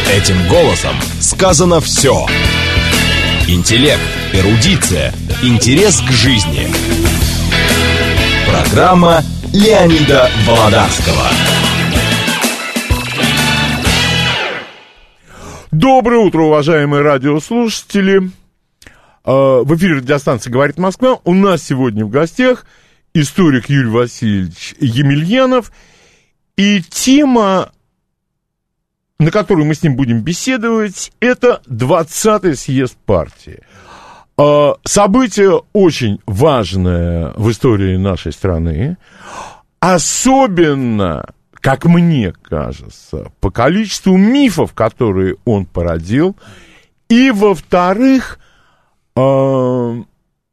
Этим голосом сказано все. Интеллект, эрудиция, интерес к жизни. Программа Леонида Володарского. Доброе утро, уважаемые радиослушатели. В эфире радиостанции «Говорит Москва». У нас сегодня в гостях историк Юрий Васильевич Емельянов. И тема, на которую мы с ним будем беседовать, это 20-й съезд партии. Событие очень важное в истории нашей страны. Особенно, как мне кажется, по количеству мифов, которые он породил. И, во-вторых, это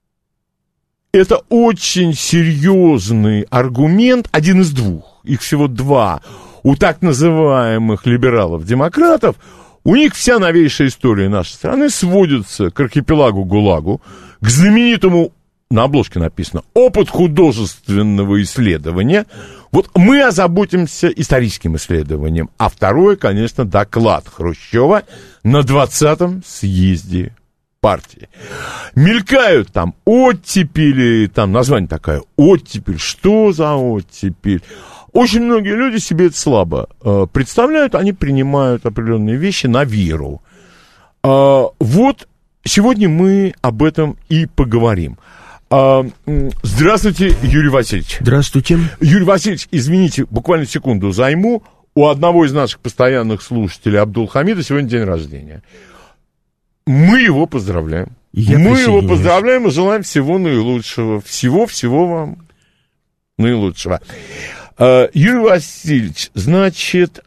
очень серьезный аргумент, один из двух, их всего два, у так называемых либералов-демократов. У них вся новейшая история нашей страны сводится к архипелагу ГУЛАГу, к знаменитому, на обложке написано, опыт художественного исследования. Вот мы озаботимся историческим исследованием, а второе, конечно, доклад Хрущева на 20-м съезде партии. Мелькают там оттепели, там название такое, оттепель, что за оттепель? Очень многие люди себе это слабо представляют, они принимают определенные вещи на веру. Вот сегодня мы об этом и поговорим. Здравствуйте, Юрий Васильевич. Здравствуйте. Юрий Васильевич, извините, буквально секунду займу. У одного из наших постоянных слушателей, Абдулхамида, сегодня день рождения. Мы его поздравляем. Мы его поздравляем и желаем всего наилучшего. Всего вам наилучшего. Юрий Васильевич, значит,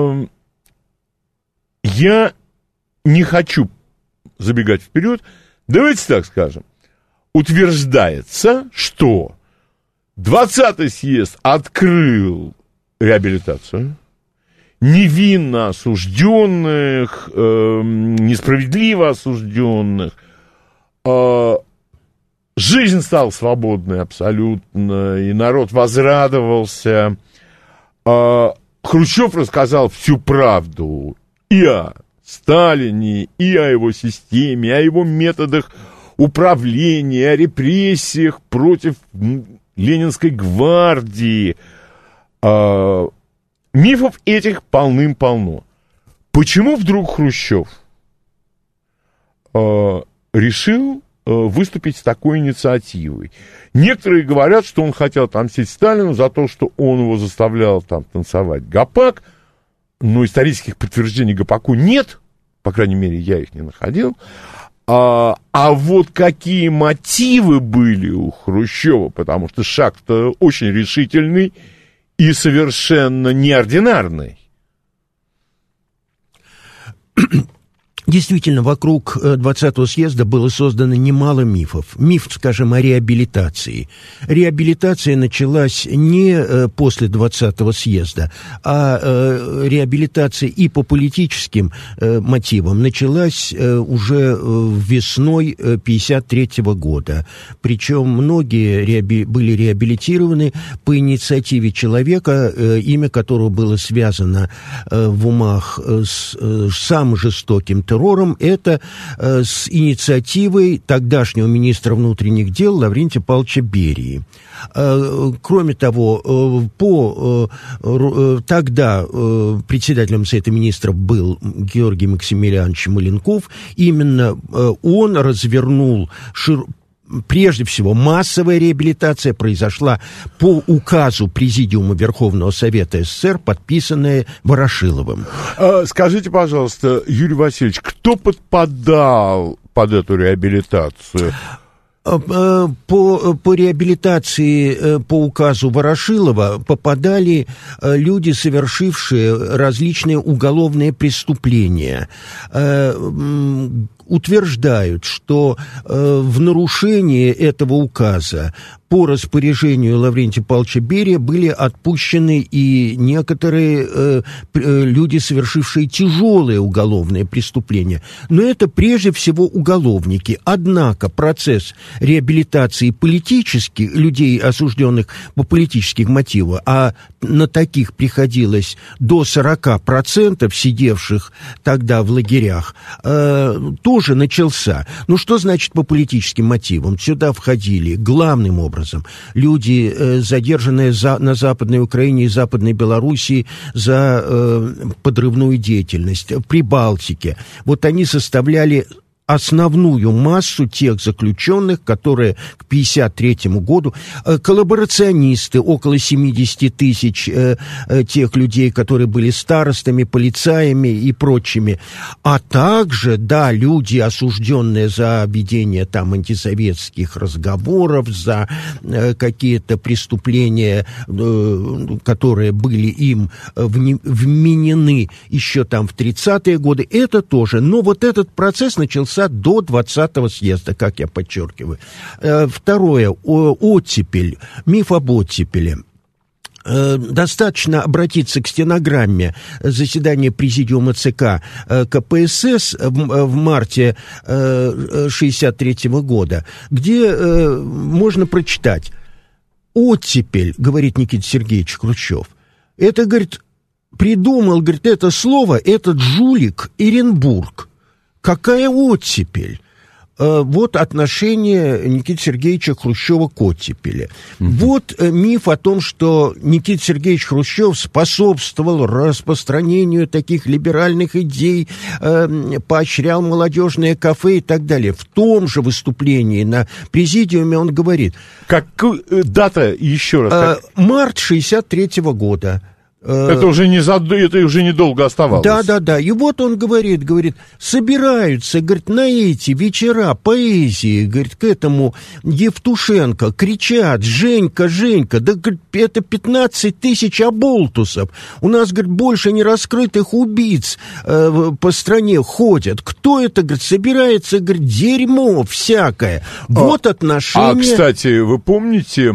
я не хочу забегать вперед. Давайте так скажем. Утверждается, что 20-й съезд открыл реабилитацию невинно осужденных, несправедливо осужденных. Жизнь стала свободной абсолютно, и народ возрадовался. Хрущев рассказал всю правду и о Сталине, и о его системе, о его методах управления, о репрессиях против Ленинской гвардии. Мифов этих полным-полно. Почему вдруг Хрущев решил выступить с такой инициативой? Некоторые говорят, что он хотел отомстить Сталину за то, что он его заставлял там танцевать гопак, но исторических подтверждений гопаку нет, по крайней мере, я их не находил. А вот какие мотивы были у Хрущева, потому что шаг-то очень решительный и совершенно неординарный. Действительно, вокруг 20-го съезда было создано немало мифов. Миф, скажем, о реабилитации. Реабилитация началась не после 20-го съезда, а реабилитация и по политическим мотивам началась уже весной 1953 года. Причем многие были реабилитированы по инициативе человека, имя которого было связано в умах с самым жестоким террором, это с инициативой тогдашнего министра внутренних дел Лаврентия Павловича Берии. Кроме того, тогда председателем Совета министров был Георгий Максимилианович Маленков. Именно он развернул прежде всего, массовая реабилитация произошла по указу Президиума Верховного Совета СССР, подписанная Ворошиловым. Скажите, пожалуйста, Юрий Васильевич, кто подпадал под эту реабилитацию? По реабилитации по указу Ворошилова попадали люди, совершившие различные уголовные преступления. утверждают, что в нарушение этого указа по распоряжению Лаврентия Павловича Берия были отпущены и некоторые люди, совершившие тяжелые уголовные преступления. Но это прежде всего уголовники. Однако процесс реабилитации политических людей, осужденных по политическим мотивам, а на таких приходилось до 40% сидевших тогда в лагерях, тоже начался. Ну, что значит по политическим мотивам? Сюда входили главным образом люди, задержанные на Западной Украине и Западной Белоруссии за подрывную деятельность, в Прибалтике. Вот они составляли основную массу тех заключенных, которые к 1953 году, коллаборационисты, около 70 тысяч тех людей, которые были старостами, полицаями и прочими, а также, да, люди, осужденные за ведение там антисоветских разговоров, за какие-то преступления, которые были им вменены еще там в 30-е годы, это тоже. Но вот этот процесс начался до 20-го съезда, как я подчеркиваю. Второе, оттепель, миф об оттепели. Достаточно обратиться к стенограмме заседания Президиума ЦК КПСС в марте 1963 года, где можно прочитать: оттепель, говорит Никита Сергеевич Хрущев, это, говорит, придумал, говорит, это слово этот жулик Эренбург. Какая оттепель? Вот отношение Никиты Сергеевича Хрущева к оттепели. Вот миф о том, что Никита Сергеевич Хрущев способствовал распространению таких либеральных идей, поощрял молодежные кафе и так далее. В том же выступлении на президиуме он говорит... Дата еще раз? Март 1963 года. Это уже недолго оставалось. Да. И вот он говорит, собираются, говорит, на эти вечера поэзии, говорит, к этому Евтушенко, кричат: Женька, да, говорит, это 15 тысяч оболтусов. У нас, говорит, больше нераскрытых убийц по стране ходят. Кто это, говорит, собирается, говорит, дерьмо всякое. Вот отношение... кстати, вы помните...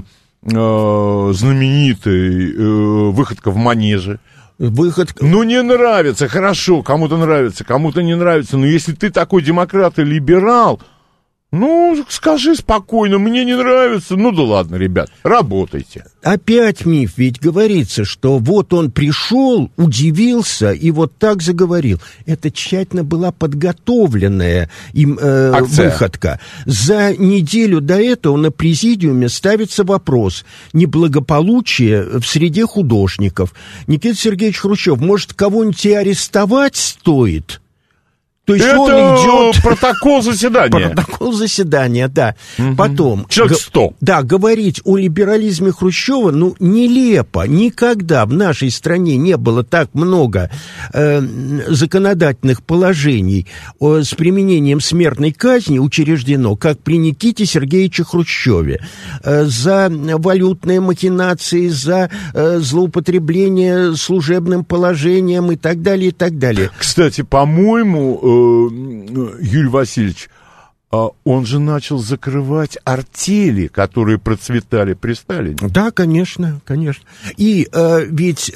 знаменитый выходка в манеже. Ну, не нравится, хорошо, кому-то нравится, кому-то не нравится, но если ты такой демократ и либерал, ну, скажи спокойно, мне не нравится, ну да ладно, ребят, работайте. Опять миф, ведь говорится, что вот он пришел, удивился и вот так заговорил. Это тщательно была подготовленная им выходка. За неделю до этого на президиуме ставится вопрос: неблагополучие в среде художников. Никита Сергеевич Хрущев, может, кого-нибудь и арестовать стоит? То есть это он идет... протокол заседания. Протокол заседания, да. Потом... Человек 100. Да, говорить о либерализме Хрущева, ну, нелепо. Никогда в нашей стране не было так много законодательных положений с применением смертной казни учреждено, как при Никите Сергеевиче Хрущеве. За валютные махинации, за злоупотребление служебным положением и так далее, и так далее. Кстати, по-моему... Юрий Васильевич, он же начал закрывать артели, которые процветали при Сталине. Да, конечно. И ведь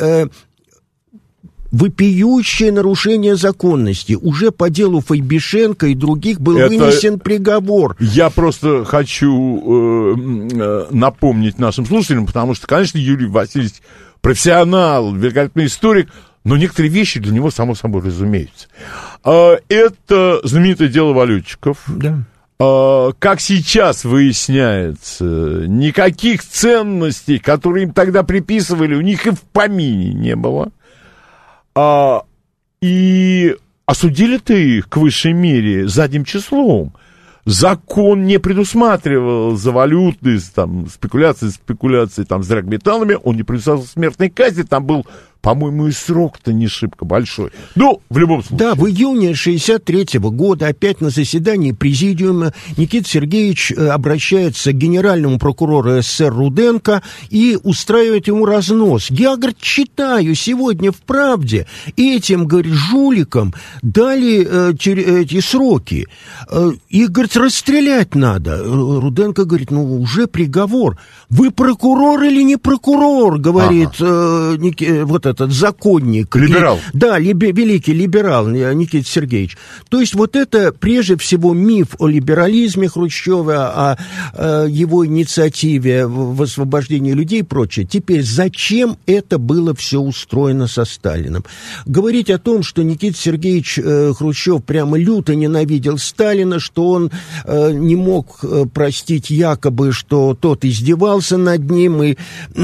вопиющее нарушение законности. Уже по делу Файбишенко и других был вынесен приговор. Я просто хочу напомнить нашим слушателям, потому что, конечно, Юрий Васильевич профессионал, великолепный историк, но некоторые вещи для него, само собой, разумеются. Это знаменитое дело валютчиков. Да. Как сейчас выясняется, никаких ценностей, которые им тогда приписывали, у них и в помине не было. И осудили-то их к высшей мере задним числом. Закон не предусматривал за валютные там, спекуляции там, с драгметаллами, он не предусматривал смертной казни, там был по-моему, и срок-то не шибко большой. Ну, в любом случае. Да, в июне 1963 года опять на заседании президиума Никита Сергеевич обращается к генеральному прокурору СССР Руденко и устраивает ему разнос. Я, говорит, читаю сегодня в «Правде», этим, говорит, жуликам дали эти сроки. Их, говорит, расстрелять надо. Руденко говорит, ну, уже приговор. Вы прокурор или не прокурор, говорит вот этот законник. Либерал. Да, великий либерал Никита Сергеевич. То есть вот это, прежде всего, миф о либерализме Хрущева, о его инициативе в освобождении людей и прочее. Теперь, зачем это было все устроено со Сталиным? Говорить о том, что Никита Сергеевич Хрущев прямо люто ненавидел Сталина, что он не мог простить якобы, что тот издевался над ним, и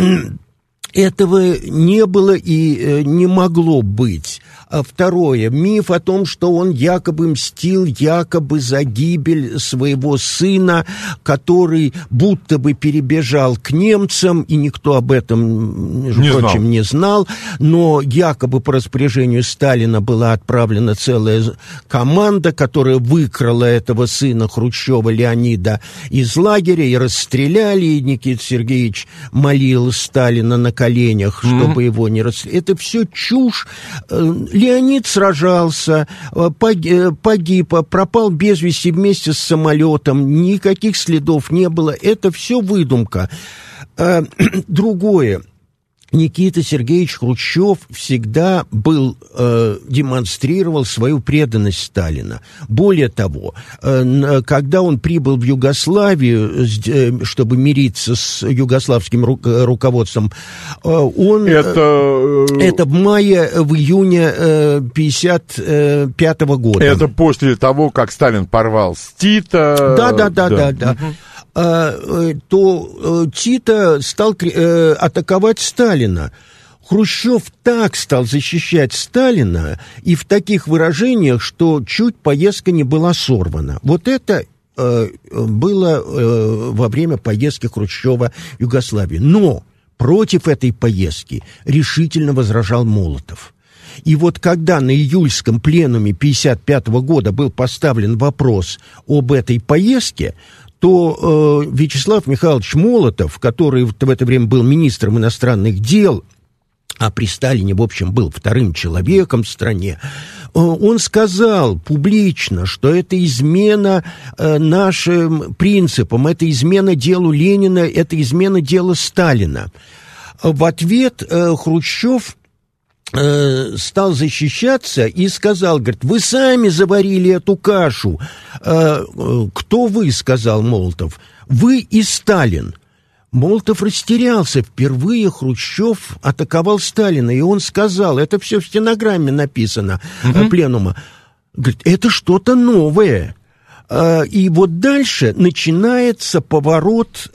этого не было и не могло быть. А второе, миф о том, что он якобы мстил якобы за гибель своего сына, который будто бы перебежал к немцам, и никто об этом, между прочим, не знал, но якобы по распоряжению Сталина была отправлена целая команда, которая выкрала этого сына Хрущева, Леонида, из лагеря, и расстреляли, и Никита Сергеевич молил Сталина на коленях, чтобы его не расстреляли. Это все чушь. Леонид сражался, погиб, пропал без вести вместе с самолетом, никаких следов не было. Это все выдумка. Другое. Никита Сергеевич Хрущев всегда демонстрировал свою преданность Сталина. Более того, когда он прибыл в Югославию, чтобы мириться с югославским руководством, он... Это в июне 1955 года. Это после того, как Сталин порвал с Тито. Да. То Тито стал атаковать Сталина. Хрущев так стал защищать Сталина и в таких выражениях, что чуть поездка не была сорвана. Вот это было во время поездки Хрущева в Югославию. Но против этой поездки решительно возражал Молотов. И вот когда на июльском пленуме 1955 года был поставлен вопрос об этой поездке, то Вячеслав Михайлович Молотов, который в это время был министром иностранных дел, а при Сталине, в общем, был вторым человеком в стране, он сказал публично, что это измена нашим принципам, это измена делу Ленина, это измена дела Сталина. В ответ Хрущев стал защищаться и сказал, говорит, вы сами заварили эту кашу. Кто вы, сказал Молотов, вы и Сталин. Молотов растерялся. Впервые Хрущев атаковал Сталина, и он сказал, это все в стенограмме написано, пленума, говорит, это что-то новое. И вот дальше начинается поворот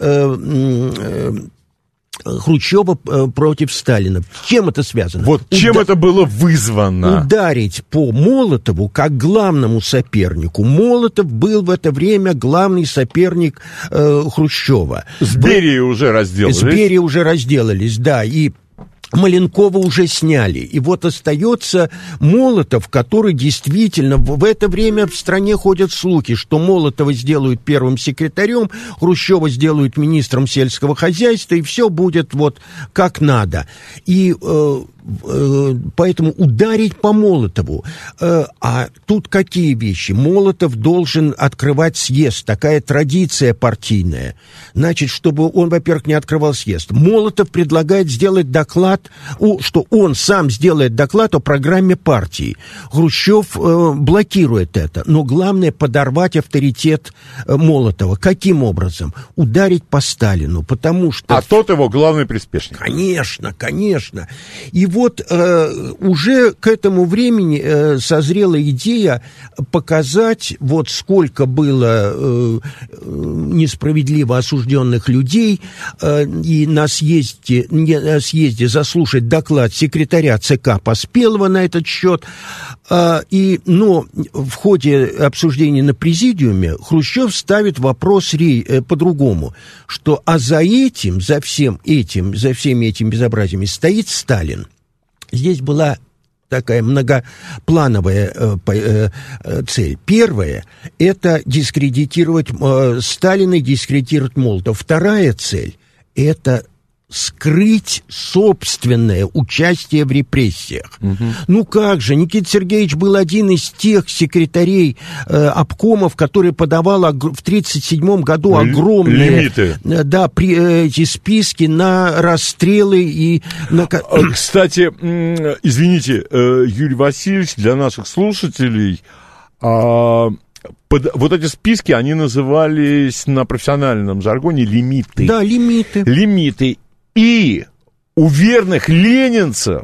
Хрущева против Сталина. С чем это связано? Вот чем это было вызвано? Ударить по Молотову как главному сопернику. Молотов был в это время главный соперник Хрущева. С Берией уже разделались. С Берией уже разделались, да. И Маленкова уже сняли. И вот остается Молотов, который действительно... В это время в стране ходят слухи, что Молотова сделают первым секретарем, Хрущева сделают министром сельского хозяйства, и все будет вот как надо. И поэтому ударить по Молотову. А тут какие вещи? Молотов должен открывать съезд. Такая традиция партийная. Значит, чтобы он, во-первых, не открывал съезд. Молотов предлагает сделать доклад, что он сам сделает доклад о программе партии. Хрущев блокирует это. Но главное подорвать авторитет Молотова. Каким образом? Ударить по Сталину. Потому что... А тот его главный приспешник. Конечно. И вот уже к этому времени созрела идея показать, вот сколько было несправедливо осужденных людей, и на съезде заслушать доклад секретаря ЦК Поспелова на этот счет. Но в ходе обсуждения на президиуме Хрущев ставит вопрос по-другому, что за всеми этими безобразиями стоит Сталин. здесь была такая многоплановая цель. Первая – это дискредитировать Сталина и дискредитировать Молотова. Вторая цель – это скрыть собственное участие в репрессиях. Ну как же, Никита Сергеевич был один из тех секретарей обкомов, который подавал в 1937 году огромные эти списки на расстрелы и на... Кстати, извините, Юрий Васильевич, для наших слушателей, вот эти списки, они назывались на профессиональном жаргоне лимиты. Да, лимиты. Лимиты. И у верных ленинцев,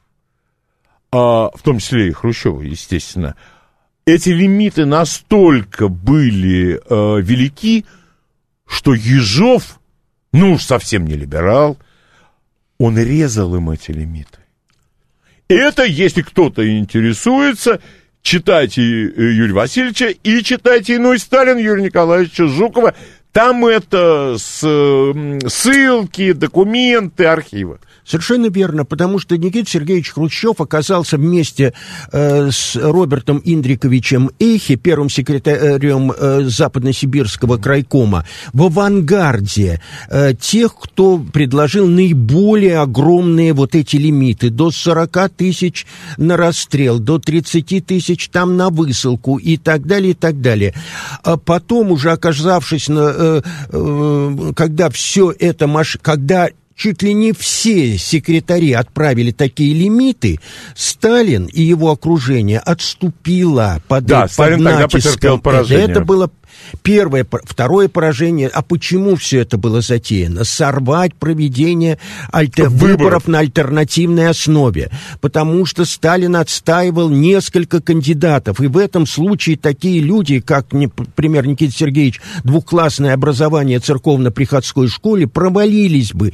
в том числе и Хрущева, естественно, эти лимиты настолько были велики, что Ежов, ну уж совсем не либерал, он резал им эти лимиты. Это, если кто-то интересуется, читайте Юрия Васильевича и читайте «Иной Сталин» Юрия Николаевича Жукова. Там это ссылки, документы, архивы. Совершенно верно, потому что Никита Сергеевич Хрущев оказался вместе с Робертом Индриковичем Эйхе, первым секретарем Западносибирского крайкома, в авангарде тех, кто предложил наиболее огромные вот эти лимиты, до 40 тысяч на расстрел, до 30 тысяч там на высылку и так далее, и так далее. А потом, уже оказавшись, когда все это, когда чуть ли не все секретари отправили такие лимиты, Сталин и его окружение отступило под Сталин натиском. Тогда потерпел поражение. Это было первое. Второе поражение. А почему все это было затеяно? Сорвать проведение выборов на альтернативной основе. Потому что Сталин отстаивал несколько кандидатов. И в этом случае такие люди, как, например, Никита Сергеевич, двухклассное образование в церковно-приходской школе, провалились бы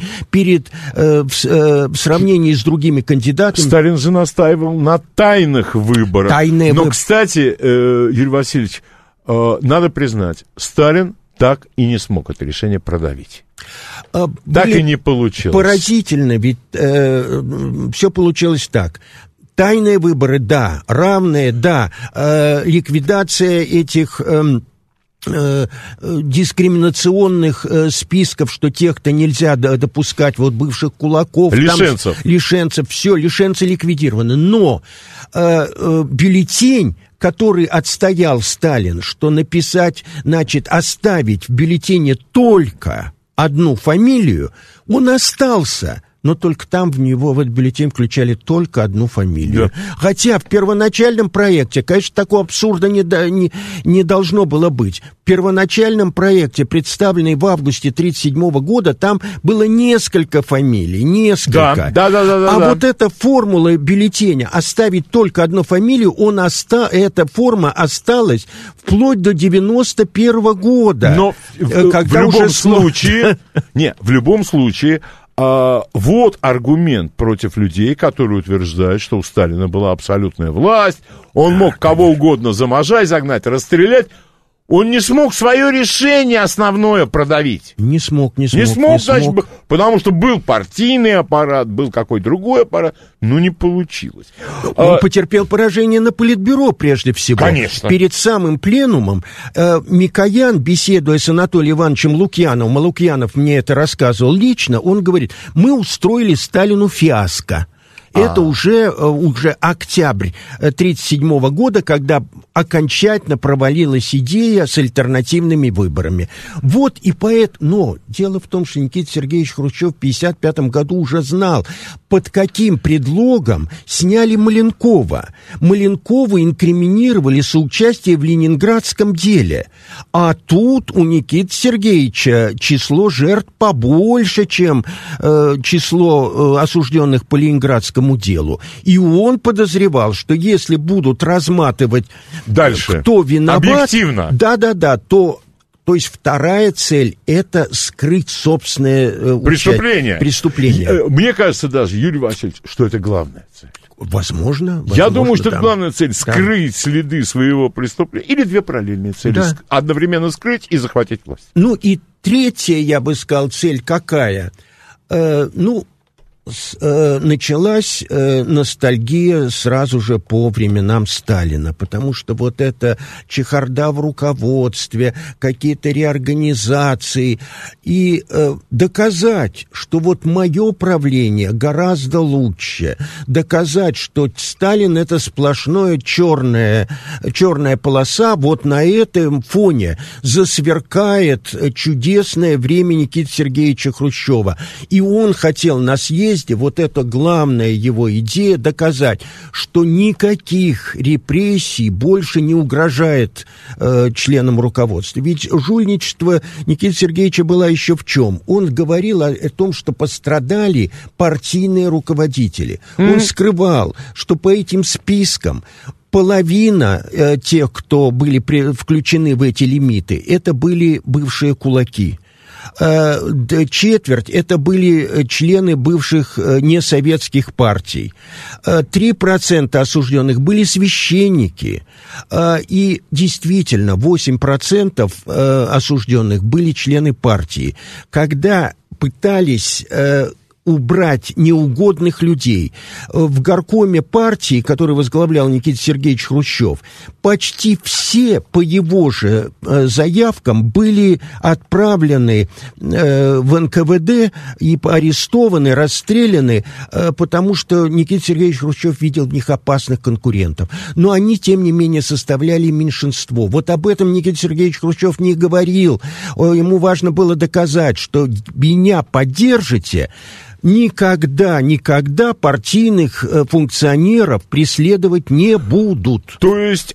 в сравнении с другими кандидатами. Сталин же настаивал на тайных выборах. Кстати, Юрий Васильевич, надо признать, Сталин так и не смог это решение продавить. Так и не получилось. Поразительно, ведь все получилось так. Тайные выборы, да. Равные, да. Ликвидация этих... дискриминационных списков, что тех-то нельзя допускать, вот бывших кулаков, лишенцев, все, лишенцы ликвидированы. Но бюллетень, который отстоял Сталин, что написать, значит, оставить в бюллетене только одну фамилию, он остался. Но только там в этот бюллетень включали только одну фамилию. Да. Хотя в первоначальном проекте, конечно, такого абсурда не должно было быть. В первоначальном проекте, представленный в августе 1937 года, там было несколько фамилий, несколько. Да. Вот эта формула бюллетеня, оставить только одну фамилию, эта форма осталась вплоть до 1991 года. Но в любом случае... Вот аргумент против людей, которые утверждают, что у Сталина была абсолютная власть, он мог кого угодно за можжа загнать, расстрелять. Он не смог свое решение основное продавить. Не смог. Значит, потому что был партийный аппарат, был какой-то другой аппарат, но не получилось. Он потерпел поражение на Политбюро прежде всего. Конечно. Перед самым пленумом Микоян, беседуя с Анатолием Ивановичем Лукьяновым, Лукьянов мне это рассказывал лично, он говорит, мы устроили Сталину фиаско. Это уже октябрь 1937 года, когда окончательно провалилась идея с альтернативными выборами. Вот и но дело в том, что Никита Сергеевич Хрущев в 1955 году уже знал, под каким предлогом сняли Маленкова. Маленкова инкриминировали соучастие в ленинградском деле. А тут у Никиты Сергеевича число жертв побольше, чем число осужденных по ленинградскому делу. И он подозревал, что если будут разматывать дальше, кто виноват... Объективно. То есть вторая цель – это скрыть собственное преступление. Мне кажется даже, Юрий Васильевич, что это главная цель. Возможно. Я думаю, что это главная цель – скрыть следы своего преступления. Или две параллельные цели. Да. Одновременно скрыть и захватить власть. И третья, я бы сказал, цель какая? началась ностальгия сразу же по временам Сталина, потому что вот эта чехарда в руководстве, какие-то реорганизации, и доказать, что вот мое правление гораздо лучше, доказать, что Сталин — это сплошное черная полоса, вот на этом фоне засверкает чудесное время Никиты Сергеевича Хрущева. И он хотел на съезде, вот это главная его идея, доказать, что никаких репрессий больше не угрожает членам руководства. Ведь жульничество Никиты Сергеевича было еще в чем? Он говорил о том, что пострадали партийные руководители. Он скрывал, что по этим спискам половина тех, кто были включены в эти лимиты, это были бывшие кулаки. Четверть — это были члены бывших несоветских партий. 3% осужденных были священники. И действительно, 8% осужденных были члены партии. Когда пытались убрать неугодных людей. В горкоме партии, который возглавлял Никита Сергеевич Хрущев, почти все по его же заявкам были отправлены в НКВД и арестованы, расстреляны, потому что Никита Сергеевич Хрущев видел в них опасных конкурентов. Но они, тем не менее, составляли меньшинство. Вот об этом Никита Сергеевич Хрущев не говорил. Ему важно было доказать, что меня поддержите. Никогда партийных функционеров преследовать не будут. То есть,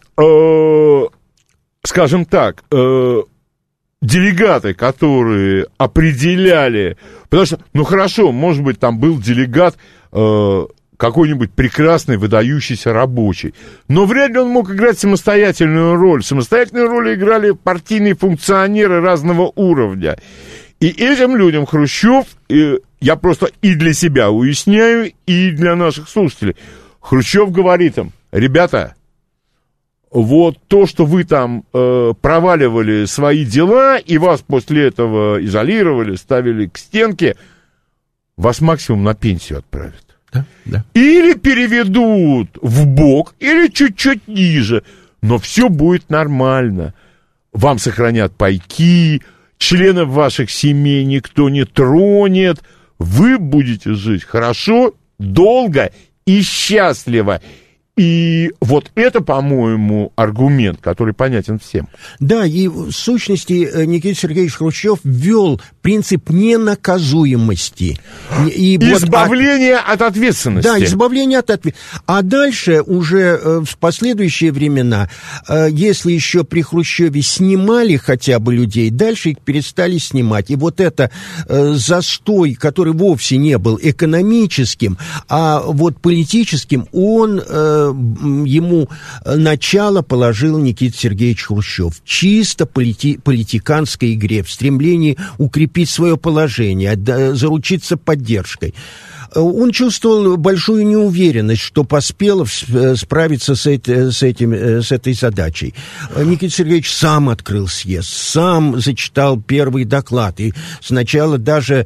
скажем так, делегаты, которые определяли... Потому что, ну хорошо, может быть, там был делегат какой-нибудь прекрасный, выдающийся рабочий, но вряд ли он мог играть самостоятельную роль. Самостоятельную роль играли партийные функционеры разного уровня. И этим людям Хрущев... Я просто и для себя уясняю, и для наших слушателей. Хрущев говорит им: ребята, вот то, что вы там проваливали свои дела, и вас после этого изолировали, ставили к стенке, вас максимум на пенсию отправят. Да, да. Или переведут в бок, или чуть-чуть ниже, но все будет нормально. Вам сохранят пайки, членов ваших семей никто не тронет, вы будете жить хорошо, долго и счастливо. И вот это, по-моему, аргумент, который понятен всем. Да, и в сущности Никита Сергеевич Хрущев ввел принцип ненаказуемости. Избавление от ответственности. Да, избавление от ответственности. А дальше уже в последующие времена, если еще при Хрущеве снимали хотя бы людей, дальше их перестали снимать. И вот это застой, который вовсе не был экономическим, а вот политическим, он... ему начало положил Никита Сергеевич Хрущев. Чисто политиканской игре, в стремлении укрепить свое положение, заручиться поддержкой. Он чувствовал большую неуверенность, что поспел справиться с этой задачей. Никита Сергеевич сам открыл съезд, сам зачитал первый доклад. И сначала даже...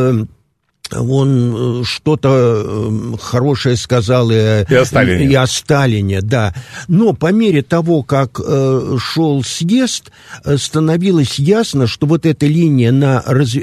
он что-то хорошее сказал и о Сталине, да. Но по мере того, как шел съезд, становилось ясно, что вот эта линия на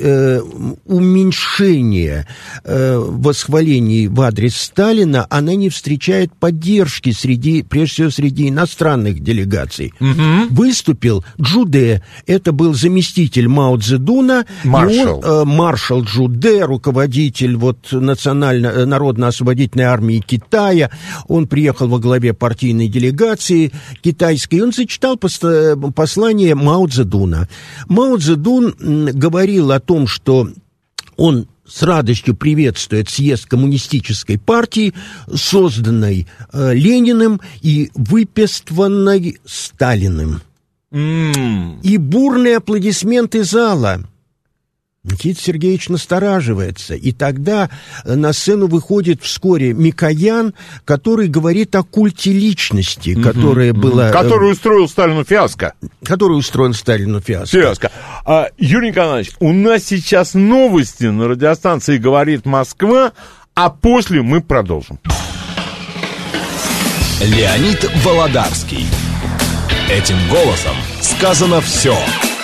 уменьшение восхвалений в адрес Сталина, она не встречает поддержки прежде всего среди иностранных делегаций. Угу. Выступил Джуде, это был заместитель Мао Цзэдуна, маршал Джуде, руководитель Народно-освободительной армии Китая. Он приехал во главе партийной делегации китайской, и он зачитал послание Мао Цзэдуна. Мао Цзэдун говорил о том, что он с радостью приветствует съезд коммунистической партии, созданной Лениным и выпествованной Сталиным. И бурные аплодисменты зала. Никита Сергеевич настораживается, и тогда на сцену выходит вскоре Микоян, который говорит о культе личности, которая была... Который устроил Сталину фиаско. Фиаско. Юрий Николаевич, у нас сейчас новости на радиостанции «Говорит Москва», а после мы продолжим. Леонид Володарский. Этим голосом сказано все.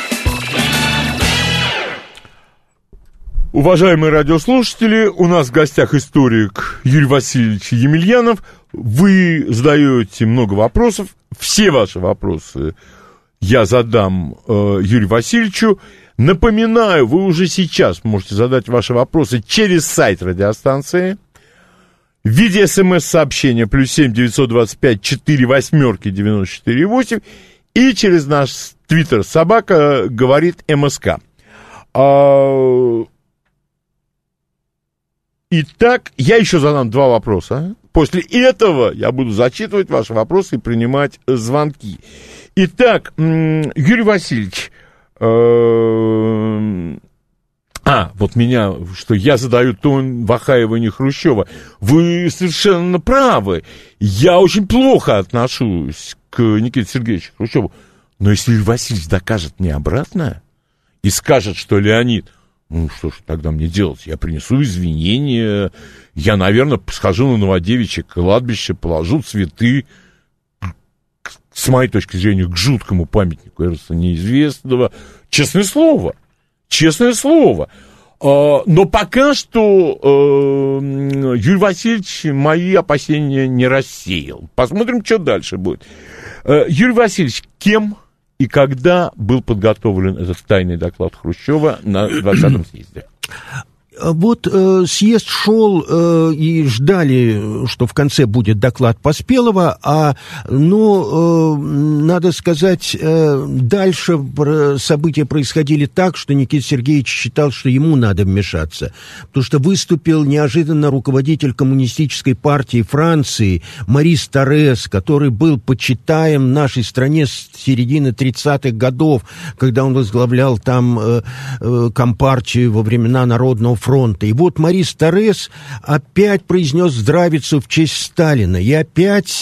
Уважаемые радиослушатели, у нас в гостях историк Юрий Васильевич Емельянов. Вы задаете много вопросов. Все ваши вопросы я задам Юрию Васильевичу. Напоминаю, вы уже сейчас можете задать ваши вопросы через сайт радиостанции в виде смс-сообщения +7 925 48 94 8 и через наш твиттер собака говорит МСК. Итак, я еще задам 2 вопроса. После этого я буду зачитывать ваши вопросы и принимать звонки. Итак, Юрий Васильевич, вот меня, что я задаю тон Вахаева, не Хрущева. Вы совершенно правы. Я очень плохо отношусь к Никите Сергеевичу Хрущеву. Но если Юрий Васильевич докажет мне обратное и скажет, что Леонид... Ну, что ж тогда мне делать? Я принесу извинения, я, наверное, схожу на Новодевичье кладбище, положу цветы, с моей точки зрения, к жуткому памятнику Эроса Неизвестного. Честное слово. Но пока что Юрий Васильевич мои опасения не рассеял. Посмотрим, что дальше будет. Юрий Васильевич, кем... И когда был подготовлен этот тайный доклад Хрущева на 20-м съезде? Вот съезд шел и ждали, что в конце будет доклад Поспелова, но, надо сказать, дальше события происходили так, что Никита Сергеевич считал, что ему надо вмешаться, потому что выступил неожиданно руководитель коммунистической партии Франции Марис Торрес, который был почитаем в нашей стране с середины 30-х годов, когда он возглавлял там компартию во времена Народного фронта. И вот Марис Торрес опять произнес здравицу в честь Сталина, и опять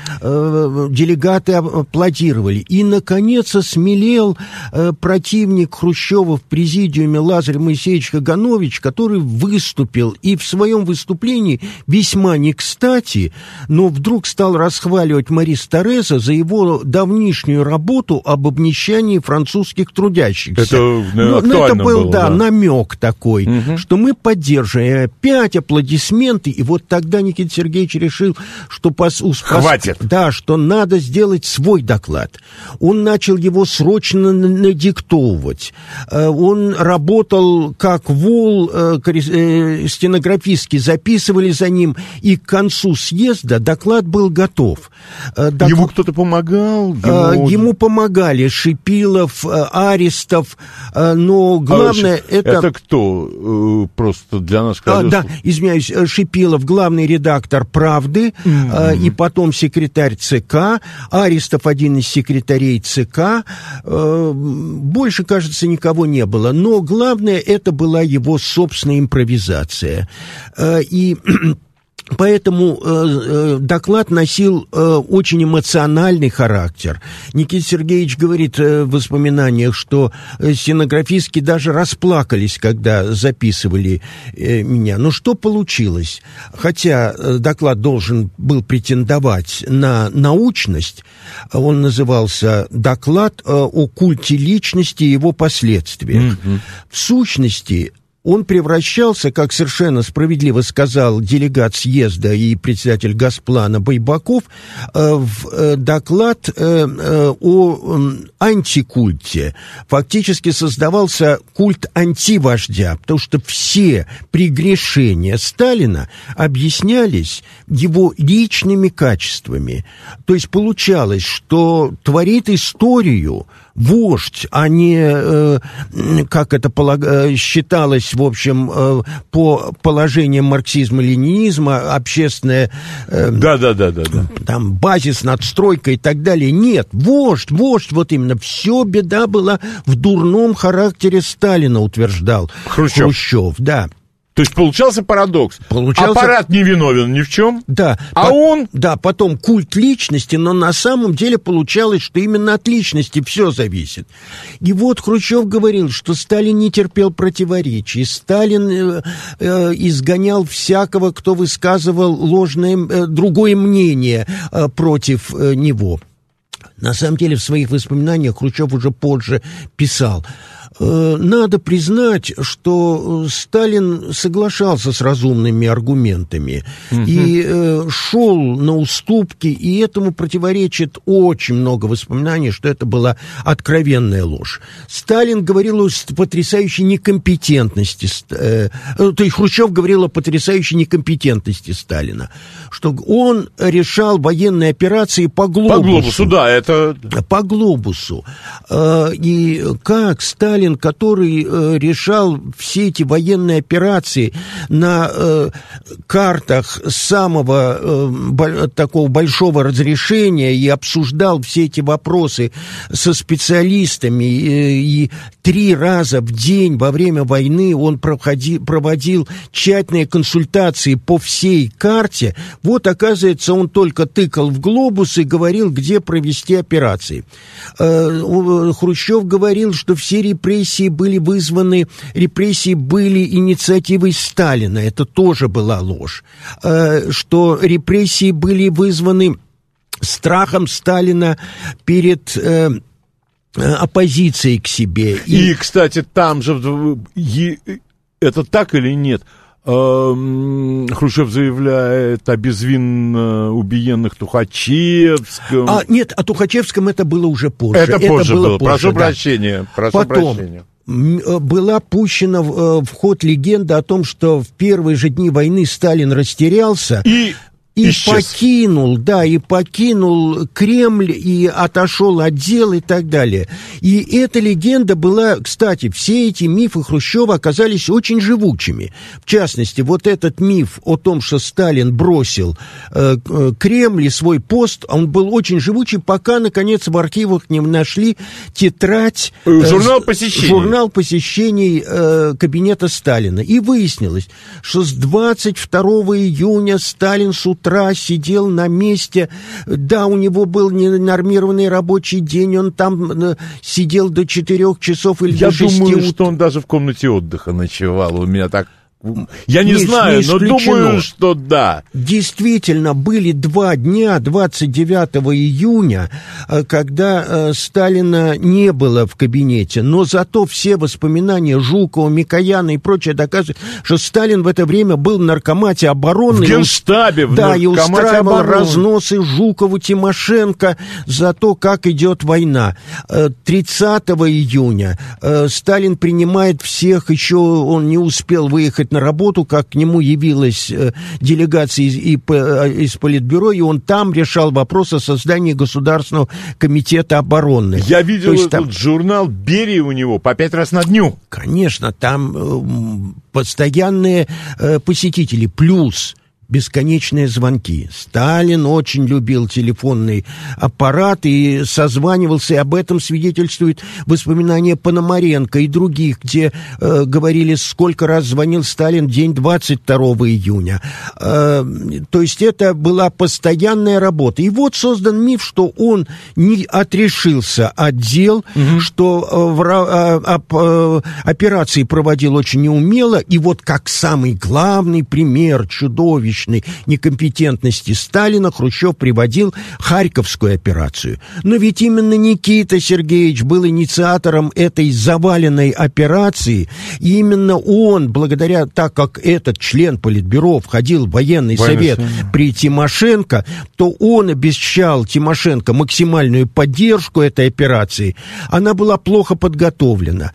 делегаты аплодировали. И, наконец, осмелел противник Хрущева в президиуме Лазарь Моисеевич Каганович, который выступил, и в своем выступлении весьма не кстати, но вдруг стал расхваливать Марис Торреса за его давнишнюю работу об обнищании французских трудящихся. Это был, да, намек такой, что мы поддерживаем. И опять аплодисменты. И вот тогда Никита Сергеевич решил, что хватит. Да, что надо сделать свой доклад. Он начал его срочно надиктовывать. Он работал как вол, стенографистки записывали за ним, и к концу съезда доклад был готов. Ему кто-то помогал? Ему помогали Шипилов, Аристов, но главное... Это кто? Просто для нас... Да, извиняюсь, Шипилов, главный редактор «Правды», и потом секретарь ЦК, Аристов один из секретарей ЦК, больше, кажется, никого не было, но главное, это была его собственная импровизация. И... Поэтому доклад носил очень эмоциональный характер. Никита Сергеевич говорит в воспоминаниях, что стенографистки даже расплакались, когда записывали меня. Но что получилось? Хотя доклад должен был претендовать на научность, он назывался «Доклад о культе личности и его последствиях». В сущности, он превращался, как совершенно справедливо сказал делегат съезда и председатель Госплана Байбаков, в доклад о антикульте. Фактически создавался культ антивождя, потому что все прегрешения Сталина объяснялись его личными качествами. То есть получалось, что творит историю вождь, а не, как это считалось, в общем, по положениям марксизма-ленинизма, общественная... Там базис, надстройка и так далее. Нет, вождь, вот именно. Все беда была в дурном характере Сталина, утверждал Хрущев, да. То есть получался парадокс. Аппарат не виновен ни в чем, да, он... Да, потом культ личности, но на самом деле получалось, что именно от личности все зависит. И вот Хрущев говорил, что Сталин не терпел противоречий, Сталин изгонял всякого, кто высказывал ложное, другое мнение против него. На самом деле в своих воспоминаниях Хрущев уже позже писал: надо признать, что Сталин соглашался с разумными аргументами и шел на уступки, и этому противоречит очень много воспоминаний, что это была откровенная ложь. Сталин говорил о потрясающей некомпетентности, то есть Хрущев говорил о потрясающей некомпетентности Сталина, что он решал военные операции по глобусу. По глобусу, да, это... По глобусу. И как Сталин, который решал все эти военные операции на картах самого такого большого разрешения и обсуждал все эти вопросы со специалистами, и 3 раза в день во время войны он проводил тщательные консультации по всей карте. Вот, оказывается, он только тыкал в глобус и говорил, где провести операции. Хрущев говорил, что все репрессии были инициативой Сталина. Это тоже была ложь. Что репрессии были вызваны страхом Сталина перед оппозицией к себе. И, кстати, там же, это так или нет, Хрущев заявляет о безвинно убиенных Тухачевском. Нет, о Тухачевском это было уже позже. Это позже было. Прошу прощения. Потом была пущена в ход легенда о том, что в первые же дни войны Сталин растерялся и покинул Кремль, и отошел от дел и так далее. И эта легенда была, кстати, все эти мифы Хрущева оказались очень живучими. В частности, вот этот миф о том, что Сталин бросил Кремль и свой пост, он был очень живучий, пока, наконец, в архивах не нашли тетрадь... Журнал посещений кабинета Сталина. И выяснилось, что с 22 июня Сталин с утра сидел на месте, да, у него был ненормированный рабочий день, он там сидел до 4 часов или до 6 утра. Я думаю, что он даже в комнате отдыха ночевал, у меня так... Я не знаю, но думаю, что да. Действительно, были 2 дня, 29 июня, когда Сталина не было в кабинете, но зато все воспоминания Жукова, Микояна и прочее доказывают, что Сталин в это время был в наркомате обороны. В Генштабе, и устраивал разносы Жукову, Тимошенко за то, как идет война. 30 июня Сталин принимает всех, еще он не успел выехать на работу, как к нему явилась делегация из Политбюро, и он там решал вопрос о создании Государственного комитета обороны. Я видел этот журнал «Берия» у него по 5 раз на дню. Конечно, там постоянные посетители, плюс бесконечные звонки. Сталин очень любил телефонный аппарат и созванивался, и об этом свидетельствует воспоминания Пономаренко и других, где говорили, сколько раз звонил Сталин в день 22 июня. То есть это была постоянная работа. И вот создан миф, что он не отрешился от дел, что операции проводил очень неумело, и вот как самый главный пример чудовищный некомпетентности Сталина Хрущев приводил Харьковскую операцию. Но ведь именно Никита Сергеевич был инициатором этой заваленной операции, и именно он, благодаря, так как этот член Политбюро входил в военный совет при Тимошенко, то он обещал Тимошенко максимальную поддержку этой операции. Она была плохо подготовлена.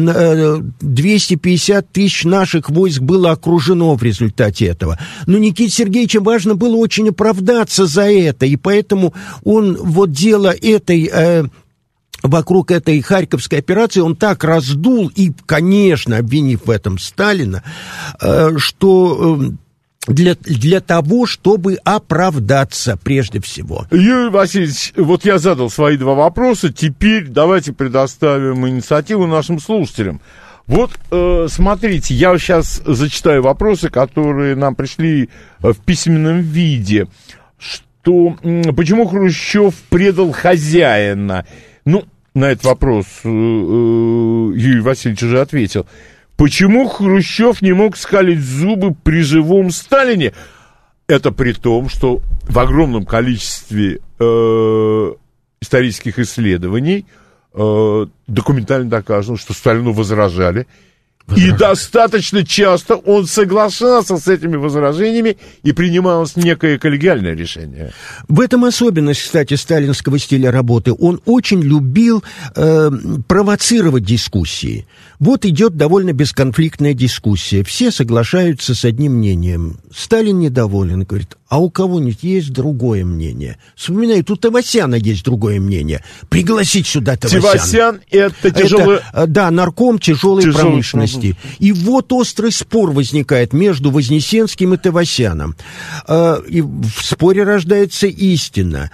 250 тысяч наших войск было окружено в результате этого. Но Никите Сергеевичу важно было очень оправдаться за это, и поэтому он вот дело этой... вокруг этой Харьковской операции он так раздул, и, конечно, обвинив в этом Сталина, что для того, чтобы оправдаться прежде всего. Юрий Васильевич, вот я задал свои 2 вопроса, теперь давайте предоставим инициативу нашим слушателям. Вот, смотрите, я сейчас зачитаю вопросы, которые нам пришли в письменном виде. Что, почему Хрущев предал хозяина? Ну, на этот вопрос Юрий Васильевич уже ответил. Почему Хрущев не мог скалить зубы при живом Сталине? Это при том, что в огромном количестве исторических исследований документально доказано, что Сталину возражали. И достаточно часто он соглашался с этими возражениями, и принималось некое коллегиальное решение. В этом особенность, кстати, сталинского стиля работы. Он очень любил провоцировать дискуссии. Вот идет довольно бесконфликтная дискуссия. Все соглашаются с одним мнением. Сталин недоволен, говорит, а у кого-нибудь есть другое мнение? Вспоминаю, тут Тевасяна есть другое мнение. Пригласить сюда Тевасяна. Тевасян — это тяжелый... Да, нарком тяжелой промышленности. И вот острый спор возникает между Вознесенским и Тевасяном. И в споре рождается истина.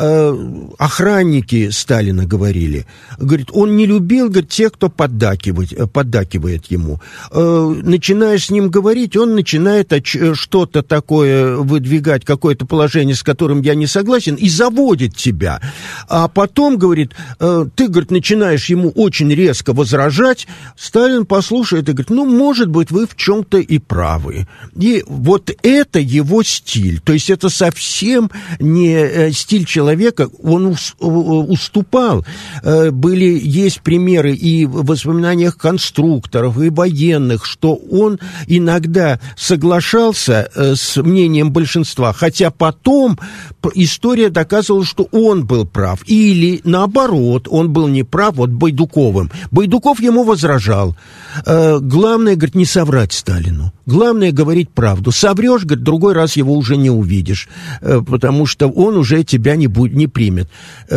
Охранники Сталина говорили. Говорит, он не любил, говорит, тех, кто поддакивает ему. Начинаешь с ним говорить, он начинает что-то такое выдвигать, какое-то положение, с которым я не согласен, и заводит тебя. А потом, говорит, ты, говорит, начинаешь ему очень резко возражать, Сталин послушает и говорит, ну, может быть, вы в чем-то и правы. И вот это его стиль. То есть это совсем не стиль человека, он уступал. Есть примеры и в воспоминаниях конструкторов, и военных, что он иногда соглашался с мнением большинства, хотя потом история доказывала, что он был прав. Или, наоборот, он был неправ, вот Байдуковым. Байдуков ему возражал. Главное, говорит, не соврать Сталину. Главное, говорить правду. Соврешь, говорит, другой раз его уже не увидишь, потому что он уже тебя не примет.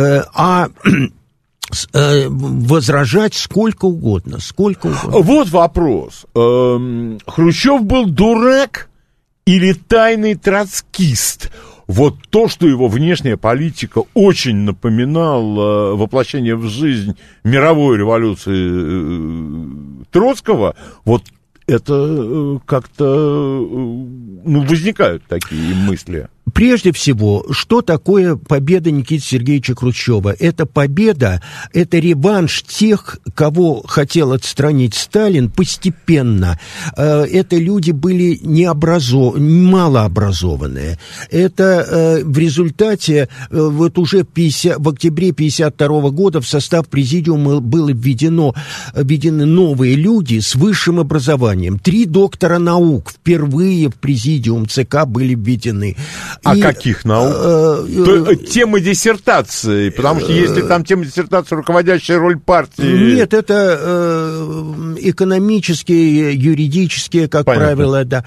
Возражать сколько угодно. Вот вопрос. Хрущев был дурак или тайный троцкист? Вот то, что его внешняя политика очень напоминала воплощение в жизнь мировой революции Троцкого, вот это как-то, возникают такие мысли. Прежде всего, что такое победа Никиты Сергеевича Хрущева? Это победа, это реванш тех, кого хотел отстранить Сталин постепенно. Это люди были малообразованные. Это в результате, вот уже в октябре 1952 года в состав президиума было введены новые люди с высшим образованием. 3 доктора наук впервые в президиум ЦК были введены. Каких наук? Темы диссертации, потому что если там тема диссертации руководящая роль партии... Нет, это экономические, юридические, как правило, да.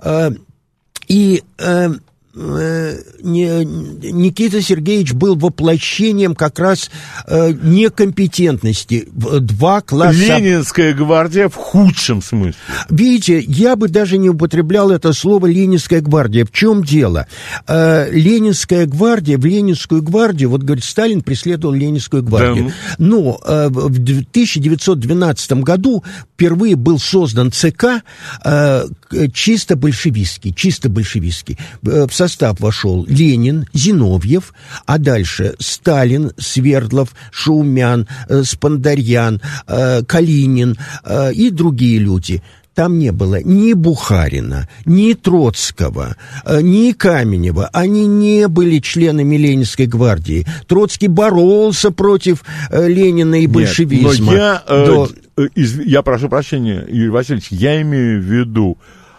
Никита Сергеевич был воплощением как раз некомпетентности. 2 класса... Ленинская гвардия в худшем смысле. Видите, я бы даже не употреблял это слово «Ленинская гвардия». В чем дело? Ленинская гвардия, в Ленинскую гвардию, вот, говорит, Сталин преследовал Ленинскую гвардию. Да. Но в 1912 году впервые был создан ЦК чисто большевистский. В состав вошел Ленин, Зиновьев, а дальше Сталин, Свердлов, Шаумян, Спандарьян, Калинин и другие люди. Там не было ни Бухарина, ни Троцкого, ни Каменева. Они не были членами Ленинской гвардии. Троцкий боролся против Ленина и большевизма. Но я прошу прощения, Юрий Васильевич, я имею в виду...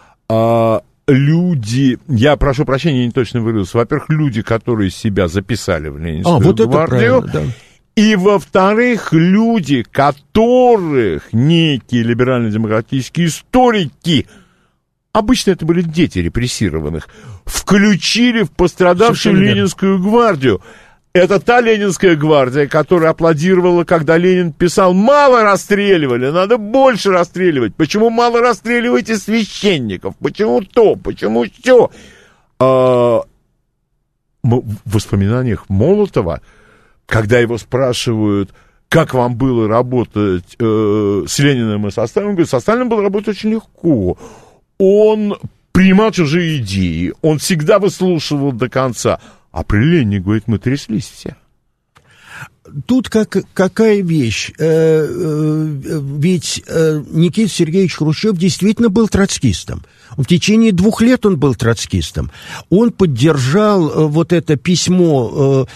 люди, я прошу прощения, я не точно выразился, во-первых, люди, которые себя записали в Ленинскую гвардию, да. И, во-вторых, люди, которых некие либерально-демократические историки, обычно это были дети репрессированных, включили в пострадавшую Ленинскую гвардию. Это та Ленинская гвардия, которая аплодировала, когда Ленин писал: «Мало расстреливали, надо больше расстреливать». Почему мало расстреливаете священников? Почему то? Почему сё? В воспоминаниях Молотова, когда его спрашивают, как вам было работать с Лениным и со Сталиным? Он говорит, со Сталиным было работать очень легко. Он принимал чужие идеи, он всегда выслушивал до конца. А при Ленине, говорит, мы тряслись все. Тут какая вещь? Ведь Никита Сергеевич Хрущев действительно был троцкистом. В течение 2 лет он был троцкистом. Он поддержал вот это письмо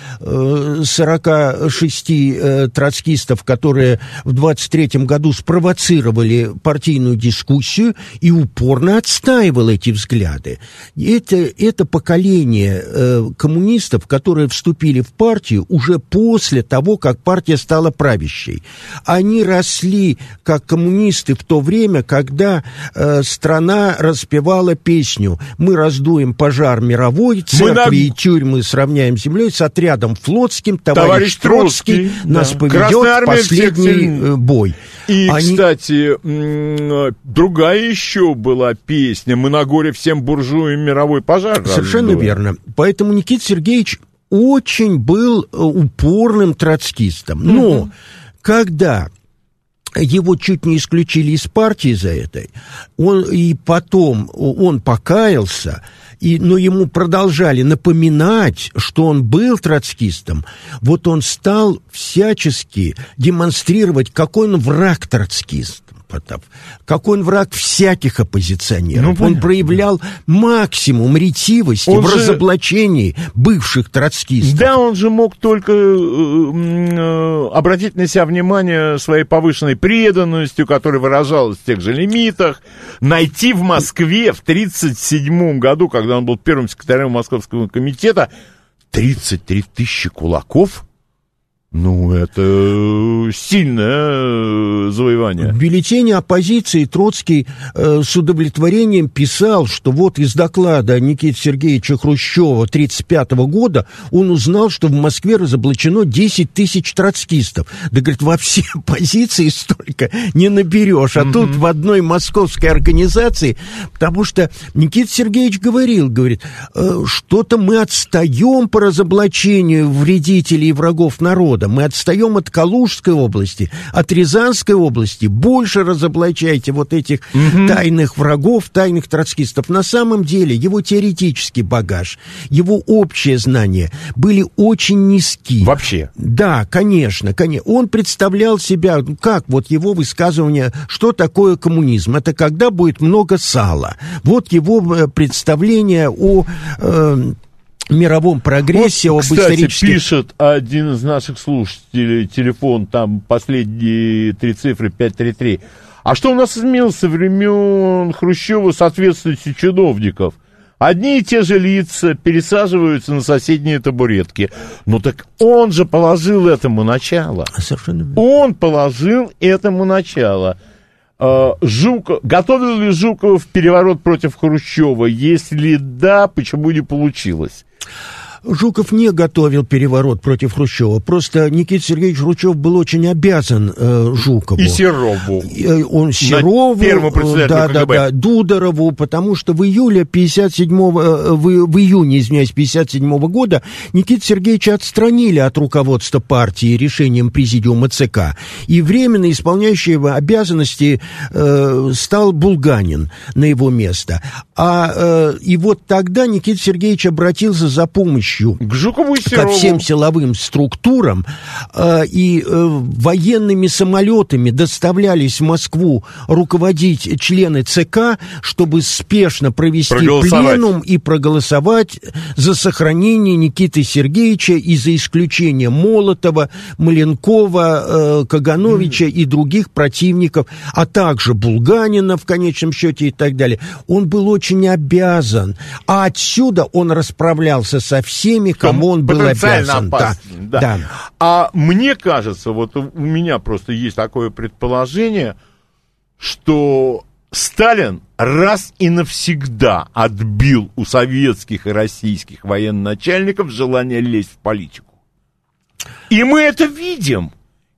46 троцкистов, которые в 23-м году спровоцировали партийную дискуссию, и упорно отстаивал эти взгляды. Это поколение коммунистов, которые вступили в партию уже после того, как партия стала правящей. Они росли как коммунисты в то время, когда страна распевала песню «Мы раздуем пожар мировой, церкви и тюрьмы сравняем с землей, с отрядом флотским, товарищ Троцкий нас поведет в последний бой». И, кстати, другая еще была песня «Мы на горе всем буржуям мировой пожар». Совершенно верно. Поэтому Никита Сергеевич очень был упорным троцкистом. Но когда его чуть не исключили из партии за это, потом он покаялся, но ему продолжали напоминать, что он был троцкистом, вот он стал всячески демонстрировать, какой он враг троцкистов. Какой он враг всяких оппозиционеров. Он проявлял максимум ретивости в разоблачении бывших троцкистов. Да, он же мог только обратить на себя внимание своей повышенной преданностью, которая выражалась в тех же лимитах, найти в Москве в 1937 году, когда он был первым секретарем Московского комитета, 33 тысячи кулаков. Ну, это сильное завоевание. В бюллетене оппозиции Троцкий с удовлетворением писал, что вот из доклада Никиты Сергеевича Хрущева 1935 года он узнал, что в Москве разоблачено 10 тысяч троцкистов. Да, говорит, во все позиции столько не наберешь, а тут в одной московской организации, потому что Никита Сергеевич говорит, что-то мы отстаем по разоблачению вредителей и врагов народа. Мы отстаем от Калужской области, от Рязанской области. Больше разоблачайте вот этих тайных врагов, тайных троцкистов. На самом деле его теоретический багаж, его общее знание были очень низки. Вообще? Да, конечно. Он представлял себя, как вот его высказывание, что такое коммунизм. Это когда будет много сала. Вот его представление о мировом прогрессе, вот, об исторических... Кстати, пишет один из наших слушателей, телефон, там последние 3 цифры, 533. А что у нас изменилось со времен Хрущева с ответственностью чиновников? Одни и те же лица пересаживаются на соседние табуретки. Ну так он же положил этому начало. Совершенно верно. Он положил этому начало. Готовил ли Жуков переворот против Хрущева? Если да, почему не получилось? Жуков не готовил переворот против Хрущева. Просто Никита Сергеевич Хрущев был очень обязан Жукову. И Серову. Он Серову, первому председателю КГБ. Дударову, потому что в июне 57 года Никита Сергеевича отстранили от руководства партии решением президиума ЦК. И временно исполняющий обязанности стал Булганин на его место. И вот тогда Никита Сергеевич обратился за помощью к Жукову и ко всем силовым структурам, и военными самолетами доставлялись в Москву руководить члены ЦК, чтобы спешно провести пленум и проголосовать за сохранение Никиты Сергеевича и за исключение Молотова, Маленкова, Кагановича и других противников, а также Булганина в конечном счете и так далее. Он был очень обязан, а отсюда он расправлялся со всеми, кому он был обязан. Да. А мне кажется, вот у меня просто есть такое предположение, что Сталин раз и навсегда отбил у советских и российских военачальников желание лезть в политику. И мы это видим.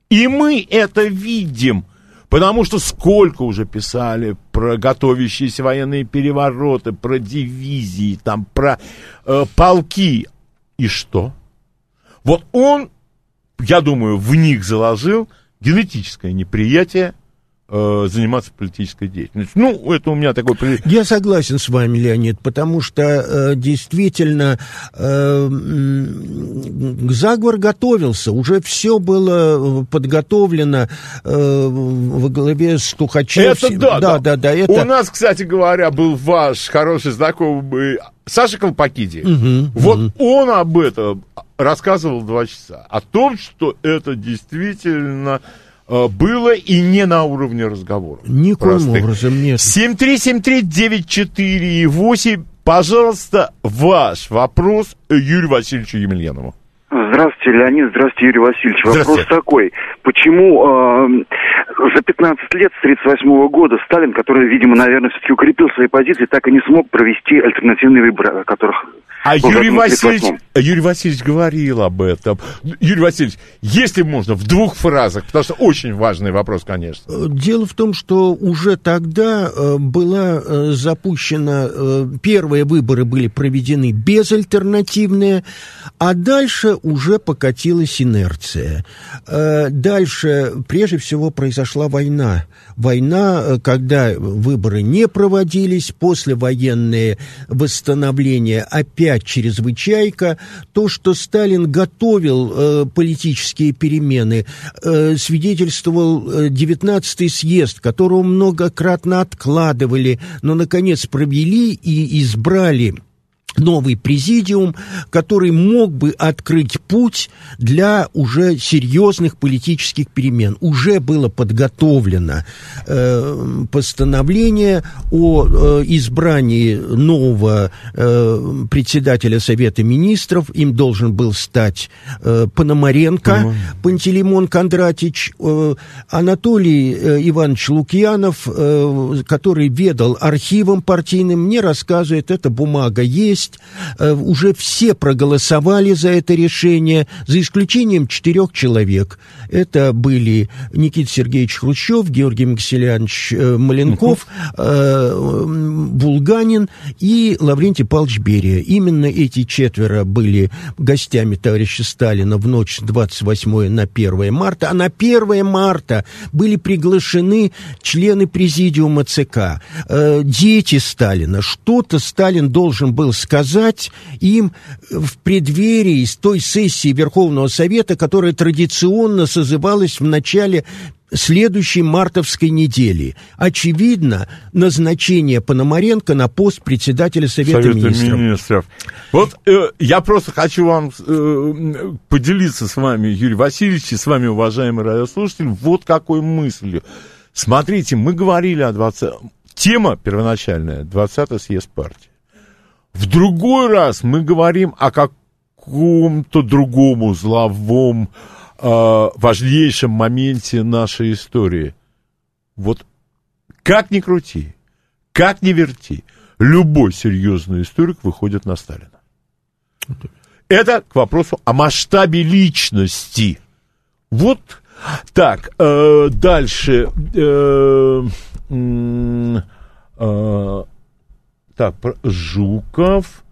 Потому что сколько уже писали про готовящиеся военные перевороты, про дивизии, там, про полки. И что? Вот он я думаю, в них заложил генетическое неприятие заниматься политической деятельностью. Ну, это у меня такой... Я согласен с вами, Леонид, потому что действительно заговор готовился, уже все было подготовлено во главе с Тухачевским. Это да. Это... У нас, кстати говоря, был ваш хороший знакомый Саша Колпакиди. Он об этом рассказывал 2 часа. О том, что это действительно... было и не на уровне разговора. Никоим образом нет. 7373948, пожалуйста, ваш вопрос Юрию Васильевичу Емельянову. Здравствуйте, Леонид, здравствуйте, Юрий Васильевич. Вопрос такой. Почему за 15 лет с 1938 года Сталин, который, видимо, наверное, все-таки укрепил свои позиции, так и не смог провести альтернативные выборы, о которых... Юрий Васильевич говорил об этом. Юрий Васильевич, если можно, в 2 фразах, потому что очень важный вопрос, конечно. Дело в том, что уже тогда была запущена, первые выборы были проведены безальтернативные, а дальше уже покатилась инерция. Дальше, прежде всего, произошла война. Война, когда выборы не проводились, послевоенное восстановление опять чрезвычайка. То, что Сталин готовил политические перемены, свидетельствовал 19-й съезд, которого многократно откладывали, но, наконец, провели и избрали новый президиум, который мог бы открыть путь для уже серьезных политических перемен. Уже было подготовлено постановление о избрании нового председателя Совета Министров. Им должен был стать Пономаренко, Пантелеймон Кондратьевич, Анатолий Иванович Лукьянов, который ведал архивом партийным, мне рассказывает, эта бумага есть. Уже все проголосовали за это решение, за исключением 4 человек. Это были Никита Сергеевич Хрущев, Георгий Максимилианович Маленков, Булганин и Лаврентий Павлович Берия. Именно эти 4 были гостями товарища Сталина в ночь с 28 на 1 марта, а на 1 марта были приглашены члены президиума ЦК, дети Сталина. Что-то Сталин должен был сказать им в преддверии той сессии Верховного Совета, которая традиционно созывалась в начале следующей мартовской недели. Очевидно, назначение Пономаренко на пост председателя Совета Министров. Вот я просто хочу вам поделиться с вами, Юрий Васильевич, и с вами, уважаемый радиослушатель, вот какой мыслью. Смотрите, мы говорили о 20... Тема первоначальная, 20-й съезд партии. В другой раз мы говорим о каком-то другом зловом, важнейшем моменте нашей истории. Вот как ни крути, как ни верти, любой серьезный историк выходит на Сталина. Это к вопросу о масштабе личности. Вот так, дальше... Так, Жуков.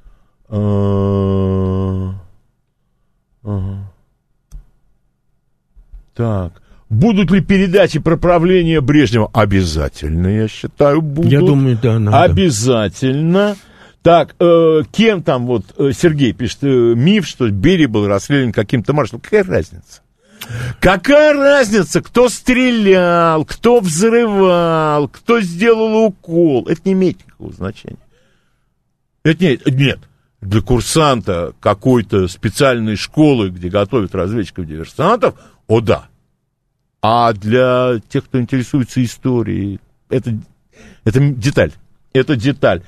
Так. Будут ли передачи про правление Брежнева? Обязательно, я считаю, будут. Я думаю, да, надо. Обязательно. Так, кем там, вот, Сергей пишет, миф, что Берия был расстрелян каким-то маршалом. Какая разница? Какая разница, кто стрелял, кто взрывал, кто сделал укол? Это не имеет никакого значения. Это нет. Для курсанта какой-то специальной школы, где готовят разведчиков-диверсантов, о да. А для тех, кто интересуется историей, это деталь. Это деталь.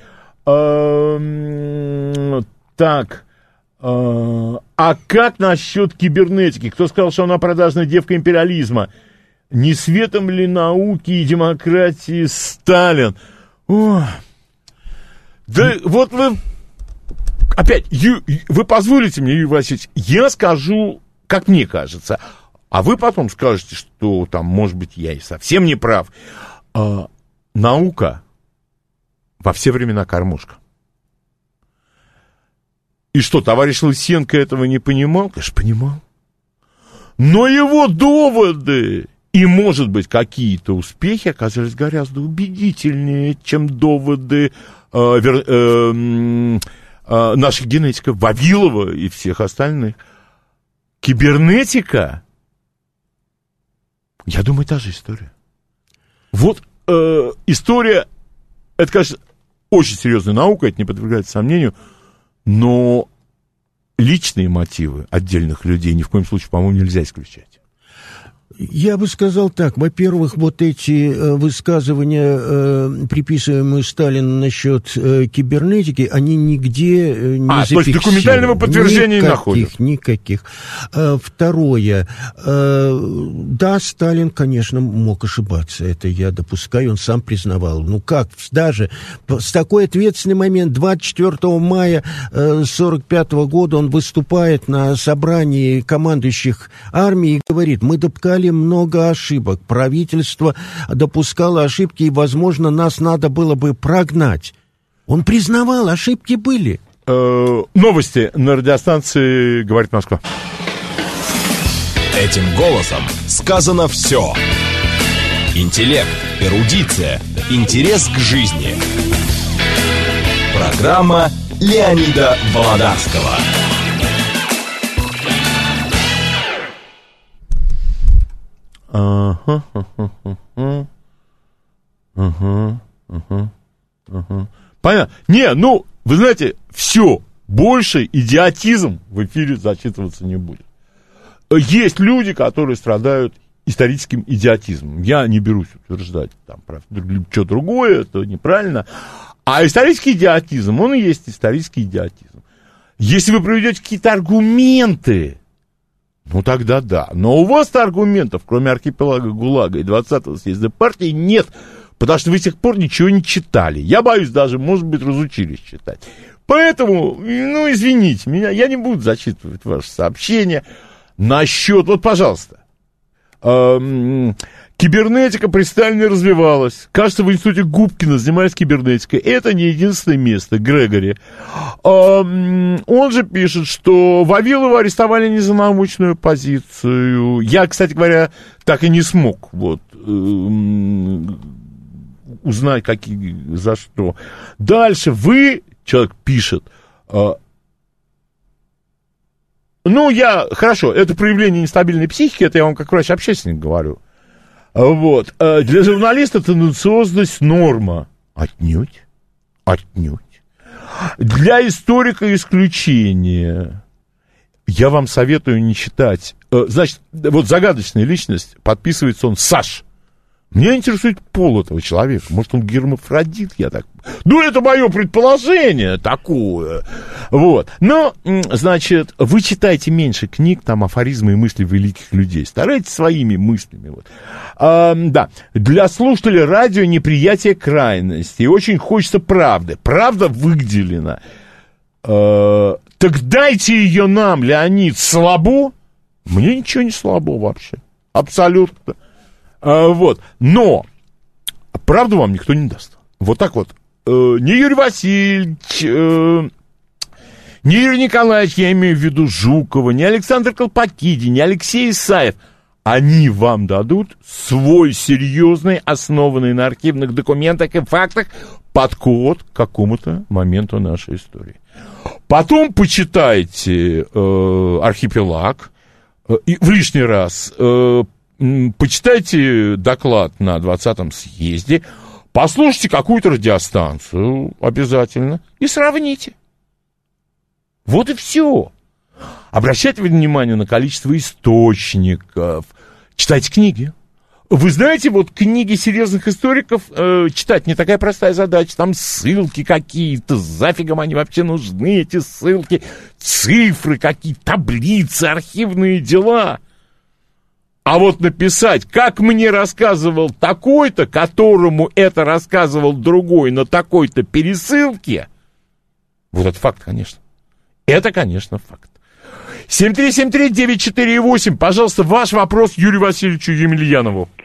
Так. А как насчет кибернетики? Кто сказал, что она продажная девка империализма? Не светом ли науки и демократии Сталин? Ох. Да вот вы... Опять, вы позволите мне, Юрий Васильевич, я скажу, как мне кажется, а вы потом скажете, что там, может быть, я и совсем не прав. Наука во все времена кормушка. И что, товарищ Лысенко этого не понимал? Конечно, понимал. Но его доводы и, может быть, какие-то успехи оказались гораздо убедительнее, чем доводы наших генетиков Вавилова и всех остальных. Кибернетика, я думаю, та же история. Вот история, это, конечно, очень серьезная наука, это не подвергается сомнению, но личные мотивы отдельных людей ни в коем случае, по-моему, нельзя исключать. Я бы сказал так. Во-первых, вот эти высказывания, приписываемые Сталину насчет кибернетики, они нигде не зафиксированы. То есть документального подтверждения не находят? Никаких. Второе. Да, Сталин, конечно, мог ошибаться. Это я допускаю, он сам признавал. Ну как, даже с такой ответственный момент, 24 мая 1945 года он выступает на собрании командующих армией и говорит: мы допускали много ошибок. Правительство допускало ошибки, и, возможно, нас надо было бы прогнать. Он признавал, ошибки были. Новости на радиостанции «Говорит Москва». Этим голосом сказано все. Интеллект, эрудиция, интерес к жизни. Программа Леонида Володарского. Понятно. Вы знаете, все, больше идиотизм в эфире зачитываться не будет. Есть люди, которые страдают историческим идиотизмом. Я не берусь утверждать про что другое, это неправильно. А исторический идиотизм, он и есть исторический идиотизм. Если вы приведете какие-то аргументы, тогда да. Но у вас-то аргументов, кроме архипелага ГУЛАГа и 20-го съезда партии, нет. Потому что вы с тех пор ничего не читали. Я боюсь, даже, может быть, разучились читать. Поэтому, извините меня, я не буду зачитывать ваши сообщения насчет... Вот, пожалуйста. Кибернетика при Сталине развивалась. Кажется, в институте Губкина занимались кибернетикой. Это не единственное место, Грегори. Он же пишет, что Вавилова арестовали не за научную позицию. Я, кстати говоря, так и не смог узнать, за что. Дальше человек пишет... Хорошо, это проявление нестабильной психики, это я вам как врач-общественник говорю. Для журналиста тенденциозность норма. Отнюдь. Для историка исключение. Я вам советую не читать. Значит, загадочная личность, подписывается он Саш. Меня интересует пол этого человека. Может, он гермафродит, это мое предположение такое. Но, значит, вы читайте меньше книг, афоризмы и мысли великих людей. Старайтесь своими мыслями. Да, для слушателей радио неприятие крайности. И очень хочется правды. Правда выделена. Так дайте ее нам, Леонид, слабо? Мне ничего не слабо вообще. Абсолютно. Но правду вам никто не даст. Ни Юрий Васильевич, ни Юрий Николаевич, я имею в виду Жукова, ни Александр Колпакиди, ни Алексей Исаев, они вам дадут свой серьезный, основанный на архивных документах и фактах подход к какому-то моменту нашей истории. Потом почитайте «Архипелаг», и в лишний раз почитайте доклад на 20-м съезде, послушайте какую-то радиостанцию обязательно и сравните. Вот и все. Обращайте внимание на количество источников. Читайте книги. Вы знаете, книги серьезных историков читать не такая простая задача. Там ссылки какие-то, зафигом они вообще нужны, эти ссылки, цифры какие-то, таблицы, архивные дела. А написать, как мне рассказывал такой-то, которому это рассказывал другой на такой-то пересылке, это факт, конечно. Это, конечно, факт. 7373948, пожалуйста, ваш вопрос Юрию Васильевичу Емельянову.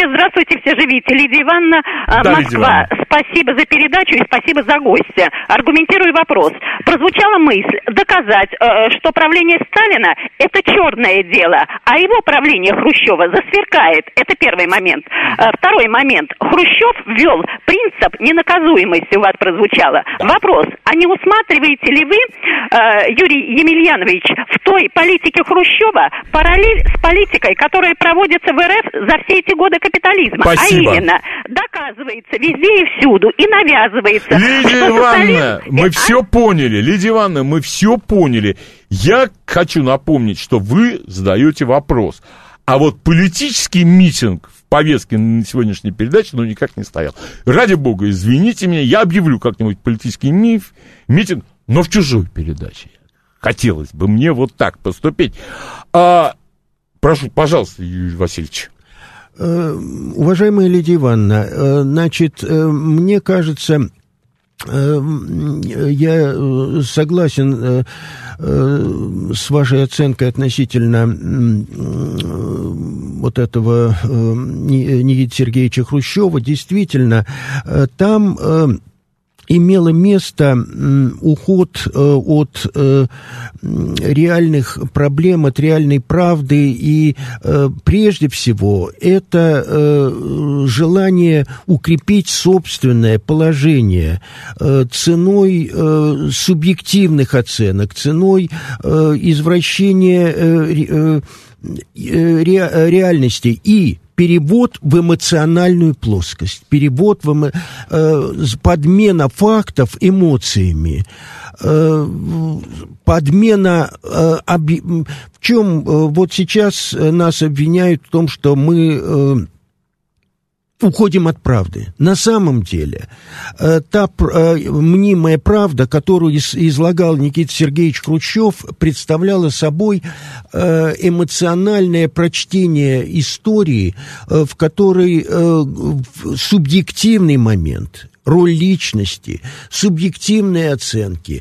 Здравствуйте, все живите. Лидия Ивановна, Москва. Спасибо за передачу и спасибо за гостя. Аргументирую вопрос. Прозвучала мысль доказать, что правление Сталина – это черное дело, а его правление Хрущева засверкает. Это первый момент. Второй момент. Хрущев ввел принцип ненаказуемости, у вас прозвучало. Вопрос. А не усматриваете ли вы, Юрий Емельянович, в той политике Хрущева параллель с политикой, которая проводится в РФ за все эти годы капитализма? Спасибо. А именно, доказывается везде и всюду, и навязывается. Лидия Ивановна, мы все поняли. Лидия Ивановна, мы все поняли. Я хочу напомнить, что вы задаете вопрос. А вот политический митинг в повестке на сегодняшней передаче, никак не стоял. Ради бога, извините меня, я объявлю как-нибудь политический митинг, но в чужой передаче. Хотелось бы мне вот так поступить. Прошу, пожалуйста, Юрий Васильевич. Уважаемая Лидия Ивановна, значит, мне кажется, я согласен с вашей оценкой относительно вот этого Никиты Сергеевича Хрущева. Действительно, там имело место уход от реальных проблем, от реальной правды, и прежде всего это желание укрепить собственное положение ценой субъективных оценок, ценой извращения реальности и перевод в эмоциональную плоскость, перевод подмена фактов эмоциями, подмена... В чем вот сейчас нас обвиняют в том, что мы уходим от правды. На самом деле, та мнимая правда, которую излагал Никита Сергеевич Хрущев, представляла собой эмоциональное прочтение истории, в которой субъективный момент, роль личности, субъективные оценки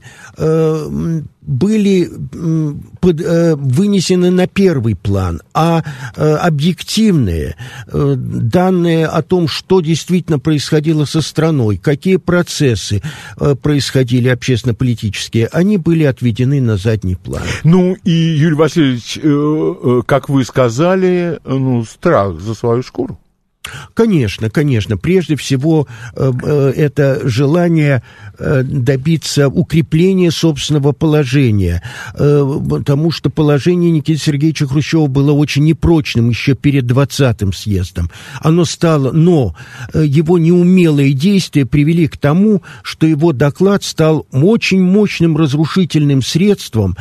были вынесены на первый план, а объективные данные о том, что действительно происходило со страной, какие процессы происходили общественно-политические, они были отведены на задний план. И, Юрий Васильевич, как вы сказали, страх за свою шкуру. Конечно, конечно. Прежде всего, это желание добиться укрепления собственного положения, потому что положение Никиты Сергеевича Хрущева было очень непрочным еще перед 20-м съездом. Оно стало, но его неумелые действия привели к тому, что его доклад стал очень мощным разрушительным средством,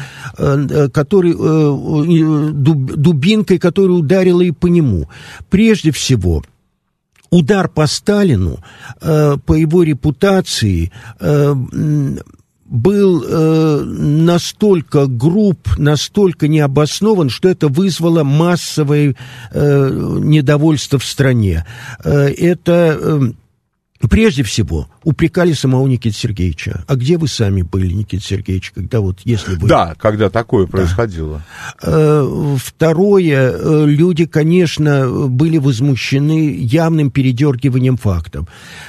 дубинкой, которая ударила и по нему. Прежде всего, удар по Сталину, по его репутации, был настолько груб, настолько необоснован, что это вызвало массовое недовольство в стране. Это... Прежде всего, упрекали самого Никиты Сергеевича. А где вы сами были, Никита Сергеевич, когда если вы... Да, когда такое происходило. Второе, люди, конечно, были явным передергиванием фактов.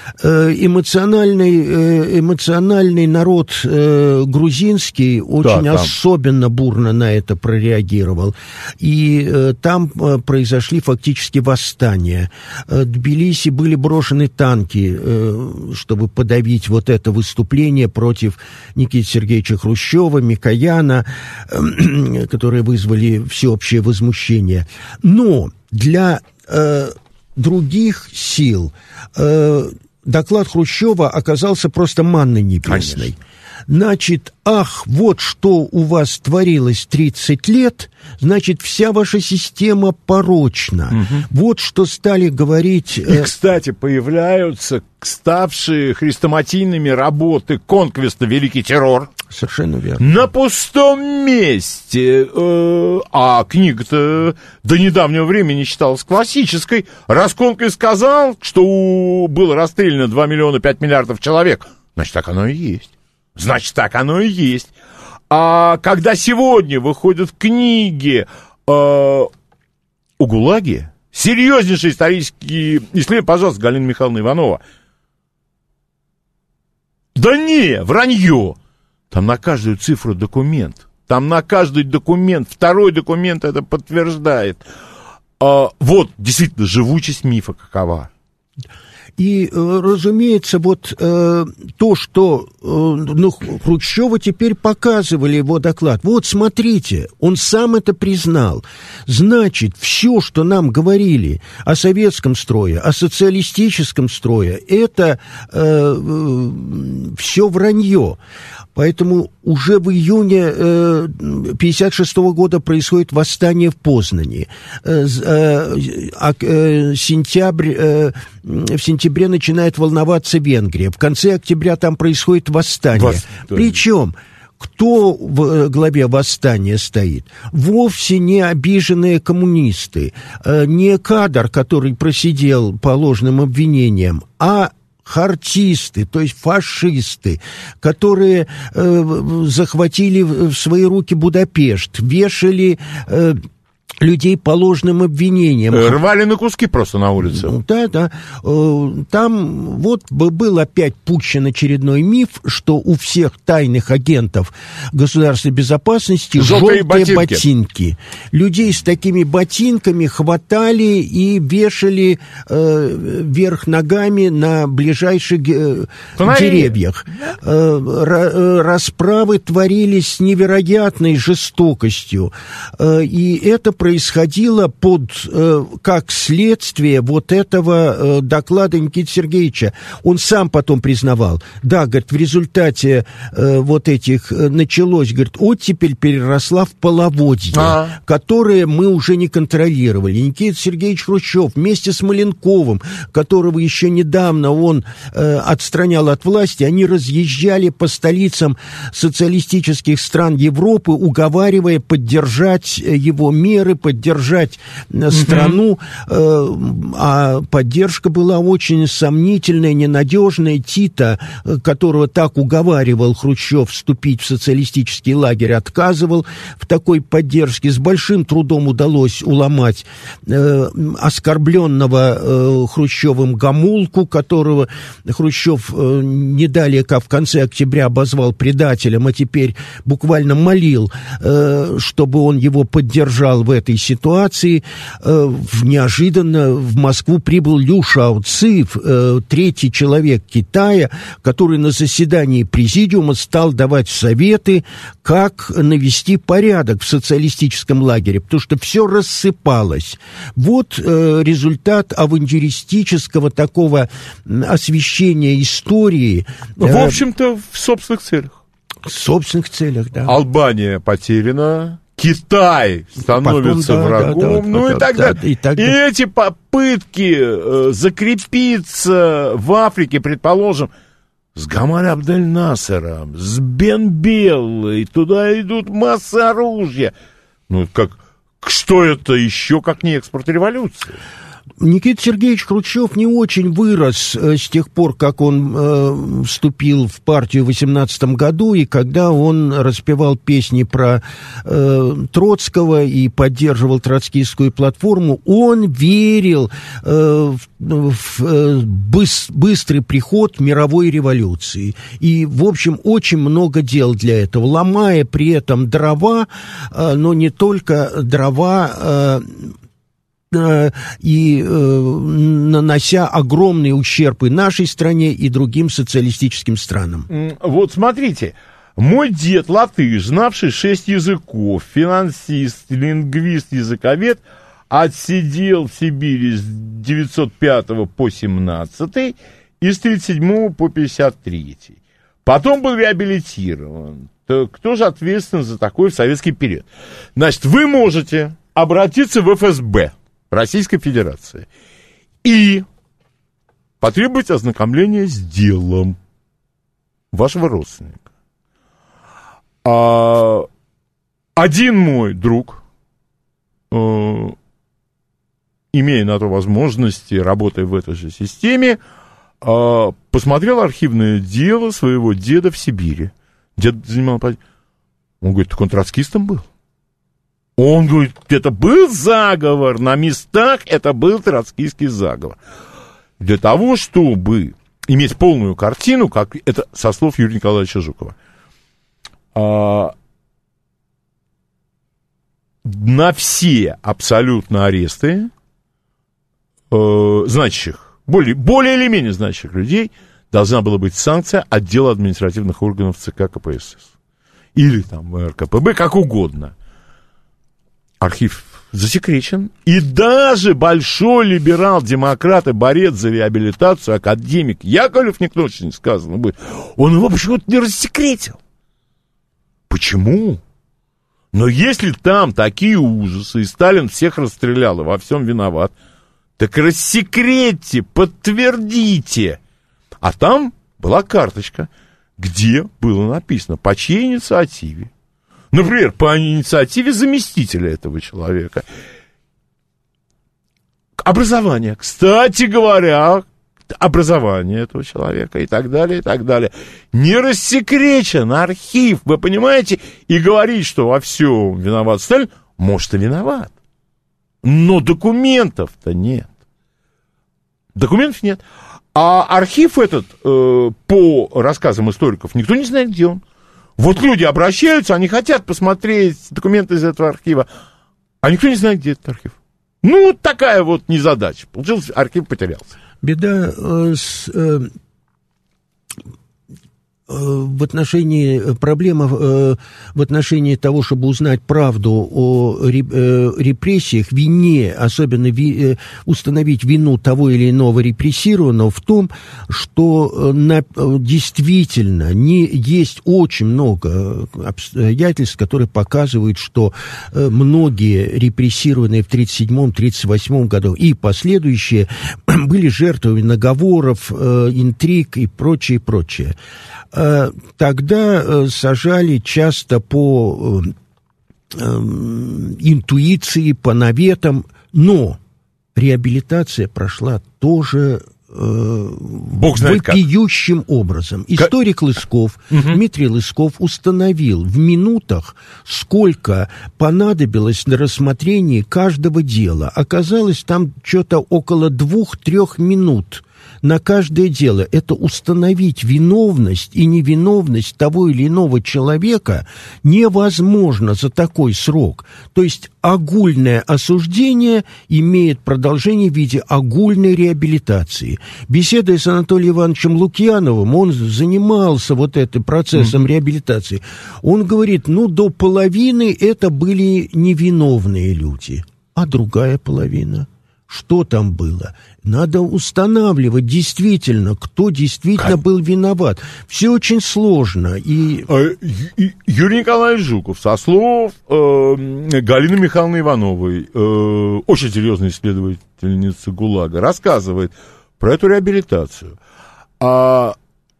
Эмоциональный народ грузинский очень особенно бурно на это прореагировал. И там произошли фактически восстания. В Тбилиси были брошены танки, чтобы подавить вот это выступление против Никиты Сергеевича Хрущева, Микояна, которые вызвали всеобщее возмущение. Но для других сил доклад Хрущева оказался просто манной небесной. Конечно. Значит, вот что у вас творилось 30 лет, значит, вся ваша система порочна. Угу. Вот что стали говорить... И, кстати, появляются ставшие хрестоматийными работы Конквеста «Великий террор». Совершенно верно. На пустом месте. А книга-то до недавнего времени считалась классической. Раз Конквест сказал, что было расстреляно 2 миллиона 5 миллиардов человек, значит, так оно и есть. Значит, так оно и есть. А когда сегодня выходят книги о ГУЛАГе, Серьезнейшие исторические исследования. Пожалуйста, Галина Михайловна Иванова. Да не, вранье. Там на каждую цифру документ. Там на каждый документ, второй документ это подтверждает. Вот, действительно, живучесть мифа какова. И, разумеется, вот то, что Хрущёву теперь показывали его доклад. Вот, смотрите, он сам это признал. Значит, все, что нам говорили о советском строе, о социалистическом строе, это все вранье. Поэтому уже в июне 1956 года происходит восстание в Познани. В сентябре начинает волноваться Венгрия. В конце октября там происходит восстание. Причем, кто в главе восстания стоит? Вовсе не обиженные коммунисты, не кадр, который просидел по ложным обвинениям, а хартисты, то есть фашисты, которые захватили в свои руки Будапешт, вешали людей по ложным обвинениям. Рвали на куски просто на улице. Да. Там вот был опять пущен очередной миф, что у всех тайных агентов государственной безопасности желтые ботинки. Людей с такими ботинками хватали и вешали вверх ногами на ближайших деревьях. Расправы творились с невероятной жестокостью. И это происходило как следствие вот этого доклада Никиты Сергеевича. Он сам потом признавал. Да, говорит, в результате вот этих началось, говорит, оттепель переросла в половодье, которое мы уже не контролировали. Никита Сергеевич Хрущев вместе с Маленковым, которого еще недавно он отстранял от власти, они разъезжали по столицам социалистических стран Европы, уговаривая поддержать его меры, поддержать страну, а поддержка была очень сомнительная, ненадежная. Тита, которого так уговаривал Хрущев вступить в социалистический лагерь, отказывал в такой поддержке. С большим трудом удалось уломать оскорбленного Хрущевым Гомулку, которого Хрущев не далее, как в конце октября обозвал предателем, а теперь буквально молил, чтобы он его поддержал в этой ситуации. Неожиданно в Москву прибыл Лю Шаоци, третий человек Китая, который на заседании президиума стал давать советы, как навести порядок в социалистическом лагере, потому что все рассыпалось. Вот результат авантюристического такого освещения истории. В общем-то, в собственных целях. В собственных целях, да. Албания потеряна, Китай становится врагом, и так далее. И эти попытки закрепиться в Африке, предположим, с Гамаль Абдель-Насером, с Бен Беллой, туда идут массы оружия. Что это еще, как не экспорт революции? Никита Сергеевич Хрущев не очень вырос с тех пор, как он вступил в партию в 18 году, и когда он распевал песни про Троцкого и поддерживал троцкистскую платформу, он верил в быстрый приход мировой революции. И, в общем, очень много дел для этого, ломая при этом дрова, но не только дрова, и нанося огромный ущерб и нашей стране, и другим социалистическим странам. Вот смотрите, мой дед латыш, знавший 6 языков, финансист, лингвист, языковед, отсидел в Сибири с 905 по 17 и с 37 по 53. Потом был реабилитирован. То кто же ответственен за такой в советский период? Значит, вы можете обратиться в ФСБ Российской Федерации и потребовать ознакомления с делом вашего родственника. Один мой друг, имея на то возможности, работая в этой же системе, посмотрел архивное дело своего деда в Сибири. Дед занимал... Он говорит, так он троцкистом был. Он говорит, это был заговор, на местах это был троцкийский заговор. Для того, чтобы иметь полную картину, как это со слов Юрия Николаевича Жукова, на все абсолютно аресты значащих, более или менее значащих людей должна была быть санкция отдела административных органов ЦК КПСС. Или там РКПБ, как угодно. Архив засекречен. И даже большой либерал-демократ и борец за реабилитацию, академик Яковлев, никто очень не сказано будет, он его почему-то не рассекретил. Почему? Но если там такие ужасы, и Сталин всех расстрелял, и во всем виноват, так рассекретьте, подтвердите. А там была карточка, где было написано, по чьей инициативе. Например, по инициативе заместителя этого человека. Образование. Кстати говоря, образование этого человека и так далее, и так далее. Не рассекречен архив, вы понимаете? И говорить, что во всем виноват Сталин, может, и виноват. Но документов-то нет. Документов нет. А архив этот, по рассказам историков, никто не знает, где он. Вот люди обращаются, они хотят посмотреть документы из этого архива, а никто не знает, где этот архив. Ну, вот такая вот незадача. Получилось, архив потерялся. Беда в отношении проблемы в отношении того, чтобы узнать правду о репрессиях, вине, особенно установить вину того или иного репрессированного в том, что действительно есть очень много обстоятельств, которые показывают, что многие репрессированные в 1937-1938 году и последующие были жертвами наговоров, интриг и прочее, прочее. Тогда сажали часто по интуиции, по наветам, но реабилитация прошла тоже вопиющим образом. Историк Лысков, Дмитрий Лысков, установил в минутах, сколько понадобилось на рассмотрение каждого дела. Оказалось, там что-то около 2-3 минут на каждое дело. Это установить виновность и невиновность того или иного человека невозможно за такой срок. То есть огульное осуждение имеет продолжение в виде огульной реабилитации. Беседуя с Анатолием Ивановичем Лукьяновым, он занимался вот этим процессом реабилитации. Он говорит, до половины это были невиновные люди, а другая половина... Что там было? Надо устанавливать действительно, кто действительно был виноват. Все очень сложно. Юрий Николаевич Жуков, со слов Галины Михайловны Ивановой, очень серьезной исследовательницы ГУЛАГа, рассказывает про эту реабилитацию. В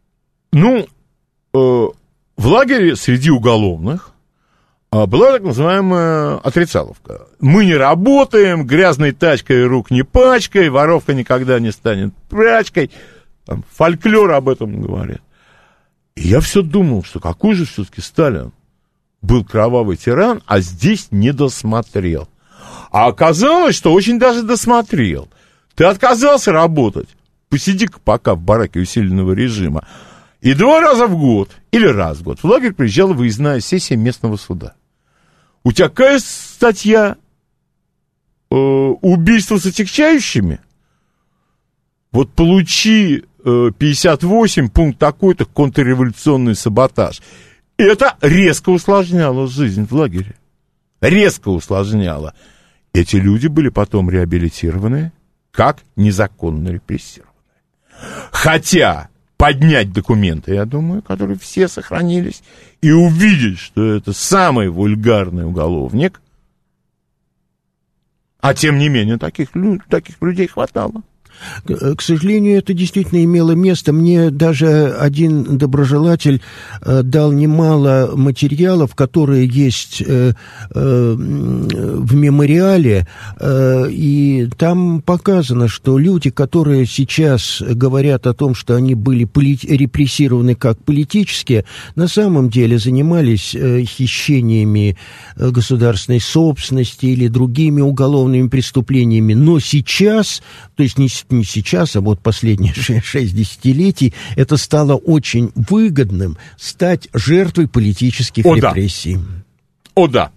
лагере среди уголовных была так называемая отрицаловка. Мы не работаем, грязной тачкой рук не пачкай, воровка никогда не станет прачкой. Там, фольклор об этом говорит. И я все думал, что какой же все-таки Сталин был кровавый тиран, а здесь не досмотрел. А оказалось, что очень даже досмотрел. Ты отказался работать, посиди-ка пока в бараке усиленного режима. И 2 раза в год, или раз в год, в лагерь приезжала выездная сессия местного суда. У тебя какая статья? Убийство с отягчающими? Вот получи 58, пункт такой-то, контрреволюционный саботаж. Это резко усложняло жизнь в лагере. Резко усложняло. Эти люди были потом реабилитированы как незаконно репрессированные. Хотя... поднять документы, я думаю, которые все сохранились, и увидеть, что это самый вульгарный уголовник, а тем не менее таких людей хватало. К сожалению, это действительно имело место. Мне даже один доброжелатель дал немало материалов, которые есть в мемориале, и там показано, что люди, которые сейчас говорят о том, что они были репрессированы как политические, на самом деле занимались хищениями государственной собственности или другими уголовными преступлениями. Но сейчас, то есть не сейчас, а вот последние 6 десятилетий, это стало очень выгодным стать жертвой политических репрессий. О, да.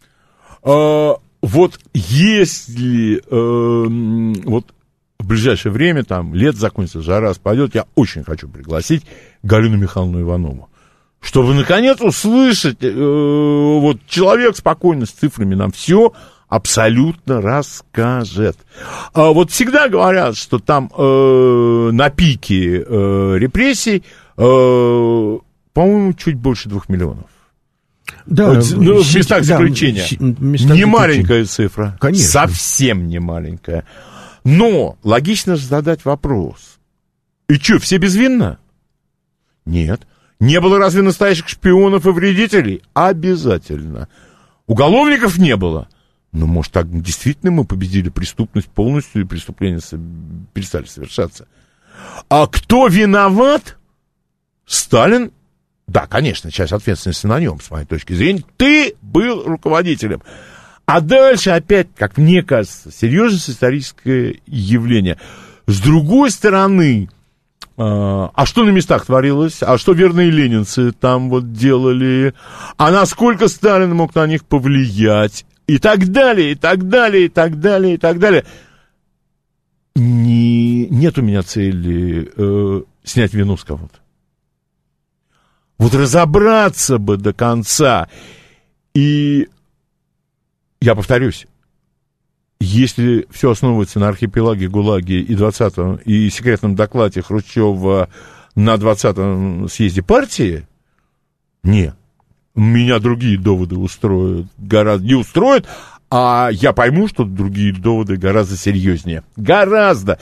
Вот если вот в ближайшее время, там, лет закончится, жара спадет, я очень хочу пригласить Галину Михайловну Иванову, чтобы, наконец, услышать, вот человек спокойно с цифрами нам все абсолютно расскажет. Вот всегда говорят, что там на пике репрессий, по-моему, чуть больше 2 миллионов. Да, в местах заключения. Не маленькая цифра. Конечно. Совсем не маленькая. Но логично же задать вопрос. И что, все безвинно? Нет. Не было разве настоящих шпионов и вредителей? Обязательно. Уголовников не было. Но, может, так действительно мы победили преступность полностью, и преступления перестали совершаться. А кто виноват? Сталин? Да, конечно, часть ответственности на нем, с моей точки зрения. Ты был руководителем. А дальше опять, как мне кажется, серьезное историческое явление. С другой стороны, а что на местах творилось? А что верные ленинцы там вот делали? А насколько Сталин мог на них повлиять? И так далее, и так далее, и так далее, и так далее. Нет у меня цели снять вину с кого-то. Вот разобраться бы до конца. И я повторюсь, если все основывается на архипелаге, ГУЛАГе и 20-м, и секретном докладе Хрущева на 20-м съезде партии, нет. Меня другие доводы устроят, гораздо не устроят, а я пойму, что другие доводы гораздо серьезнее. Гораздо.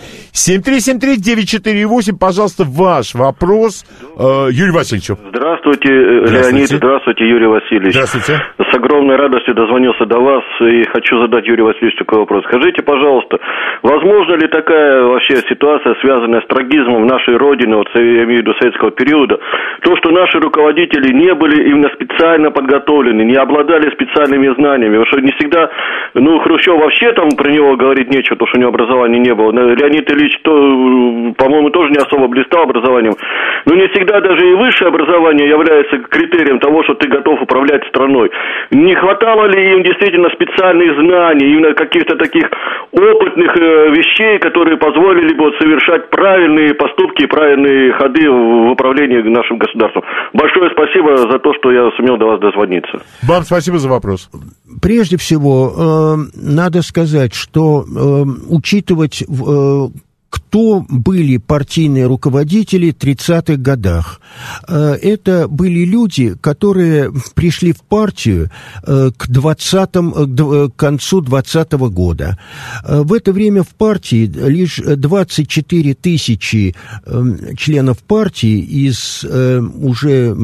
7373948, пожалуйста, ваш вопрос Юрию Васильевичу. Здравствуйте, Леонид. Здравствуйте, Юрий Васильевич. Здравствуйте. С огромной радостью дозвонился до вас и хочу задать Юрию Васильевичу такой вопрос. Скажите, пожалуйста, возможно ли такая вообще ситуация, связанная с трагизмом нашей Родины, вот я имею в виду советского периода, то, что наши руководители не были именно специально подготовлены, не обладали специальными знаниями, потому что не всегда, Хрущев вообще там про него говорить нечего, потому что у него образования не было. Леонид Ильич, по-моему, тоже не особо блистал образованием, но не всегда даже и высшее образование является критерием того, что ты готов управлять страной. Не хватало ли им действительно специальных знаний, именно каких-то таких опытных вещей, которые позволили бы совершать правильные поступки и правильные ходы в управлении нашим государством? Большое спасибо за то, что я сумел до вас дозвониться. Вам спасибо за вопрос. Прежде всего, надо сказать, что учитывать, кто были партийные руководители в 30-х годах. Это были люди, которые пришли в партию к концу 20-го года. В это время в партии лишь 24 тысячи членов партии из уже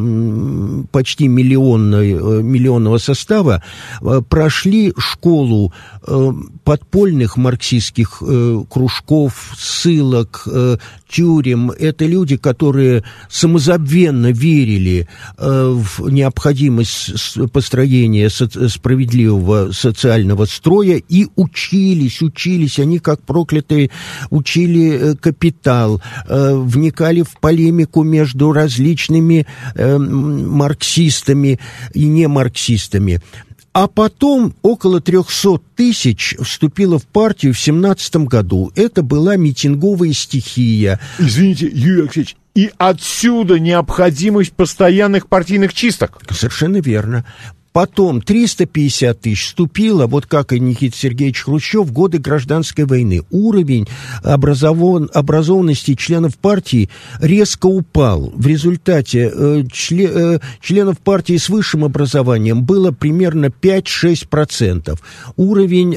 почти миллионного состава прошли школу подпольных марксистских кружков, ссылок, тюрем. Это люди, которые самозабвенно верили в необходимость построения справедливого социального строя и учились. Они, как проклятые, учили капитал, вникали в полемику между различными марксистами и немарксистами. А потом около 300 тысяч вступило в партию в 1917 году. Это была митинговая стихия. Извините, Юрий Алексеевич, и отсюда необходимость постоянных партийных чисток. Совершенно верно. Потом 350 тысяч вступило, вот как и Никита Сергеевич Хрущев, в годы гражданской войны. Уровень образованности членов партии резко упал. В результате членов партии с высшим образованием было примерно 5-6%. Уровень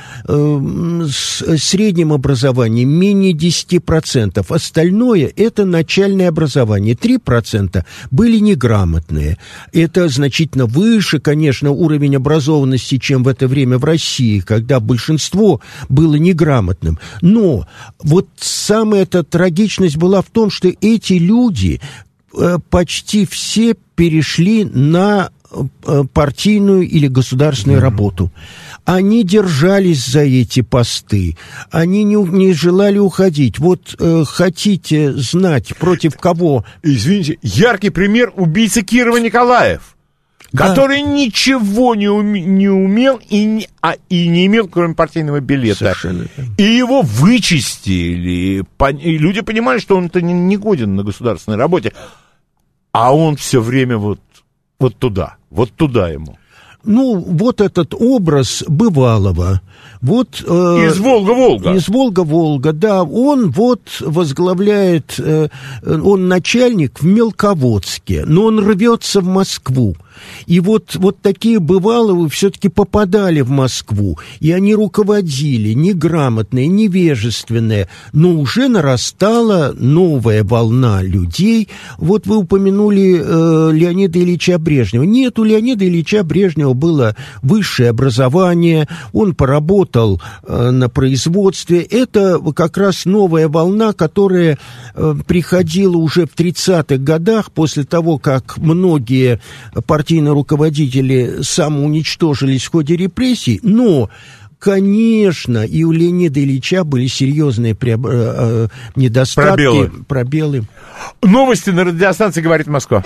с средним образованием менее 10%. Остальное – это начальное образование. 3% были неграмотные. Это значительно выше, конечно, уровень образованности, чем в это время в России, когда большинство было неграмотным. Но вот самая эта трагичность была в том, что эти люди почти все перешли на партийную или государственную работу. Они держались за эти посты, они не желали уходить. Вот хотите знать, против кого... Извините, яркий пример — убийца Кирова Николаев, да, который ничего не умел и не имел, кроме партийного билета. Совершенно. И его вычистили. И люди понимали, что он-то не годен на государственной работе. А он все время вот туда ему. Ну, вот этот образ бывалого. Вот, из Волга-Волга. Из Волга-Волга, да. Он вот возглавляет, он начальник в Мелководске, но он рвется в Москву. И вот такие бывалые все-таки попадали в Москву, и они руководили, неграмотные, невежественные, но уже нарастала новая волна людей. Вот вы упомянули Леонида Ильича Брежнева. Нет, у Леонида Ильича Брежнева было высшее образование, он поработал на производстве. Это как раз новая волна, которая приходила уже в 30-х годах, после того, как многие партийные руководители самоуничтожились в ходе репрессий, но, конечно, и у Леонида Ильича были серьезные недостатки, пробелы. Новости на радиостанции «Говорит Москва».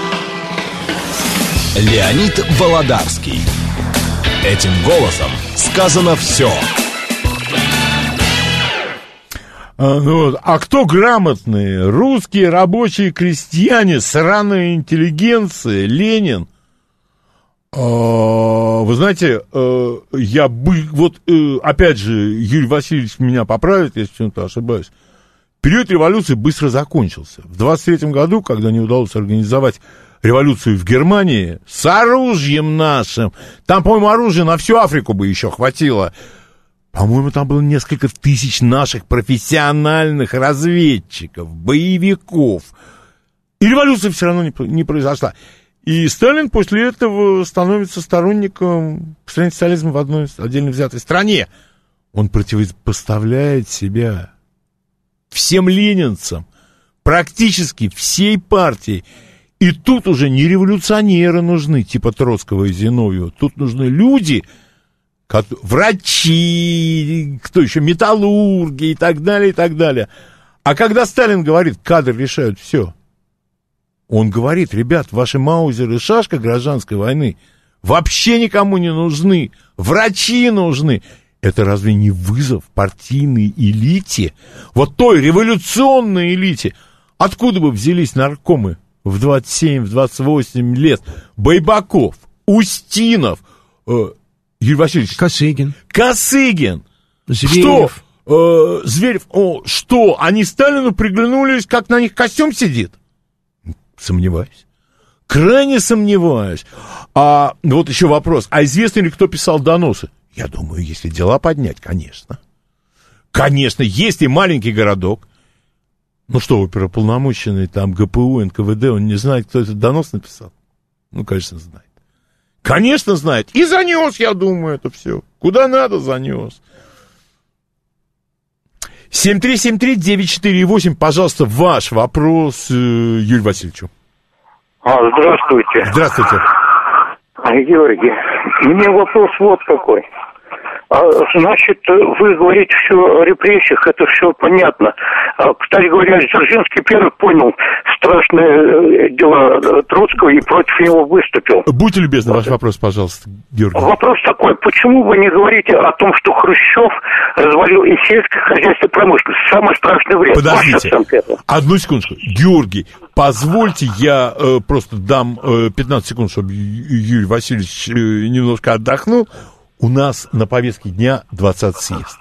Леонид Володарский. Этим голосом сказано все. А кто грамотные? Русские рабочие крестьяне, сраная интеллигенция, Ленин. Вы знаете, опять же, Юрий Васильевич меня поправит, если в чем-то ошибаюсь. Период революции быстро закончился. В 23-м году, когда не удалось организовать революцию в Германии с оружием нашим, там, по-моему, оружия на всю Африку бы еще хватило. По-моему, там было несколько тысяч наших профессиональных разведчиков, боевиков. И революция все равно не произошла. И Сталин после этого становится сторонником построения социализма в одной отдельно взятой стране. Он противопоставляет себя всем ленинцам, практически всей партии. И тут уже не революционеры нужны, типа Троцкого и Зиновьева. Тут нужны люди... врачи, кто еще, металлурги и так далее, и так далее. А когда Сталин говорит, кадры решают все, он говорит, ребят, ваши маузеры и шашка гражданской войны вообще никому не нужны, врачи нужны. Это разве не вызов партийной элите, вот той революционной элите? Откуда бы взялись наркомы в 27-28 лет? Байбаков, Устинов, Юрий Васильевич. Косыгин. Зверев. Что? Зверев. Что? Они Сталину приглянулись, как на них костюм сидит? Сомневаюсь. Крайне сомневаюсь. А вот еще вопрос. А известно ли, кто писал доносы? Я думаю, если дела поднять, конечно. Конечно, если маленький городок, ну что, оперуполномоченный, там, ГПУ, НКВД, он не знает, кто этот донос написал? Ну, конечно, знает. Конечно, знает. И занес, я думаю, это все. Куда надо, занес. 7373948, пожалуйста, ваш вопрос Юрию Васильевичу. Здравствуйте. Здравствуйте. Георгий, у меня вопрос вот какой. Значит, вы говорите все о репрессиях, это все понятно. Кстати говоря, Дзержинский первый понял страшные дела Троцкого и против него выступил. Будьте любезны, ваш вопрос, пожалуйста, Георгий. Вопрос такой, почему вы не говорите о том, что Хрущев развалил и сельское хозяйство, и промышленность? Самое страшное время. Подождите, одну секундочку. Георгий, Позвольте, я просто дам 15 секунд, чтобы Юрий Васильевич немножко отдохнул. У нас на повестке дня 20-й съезд.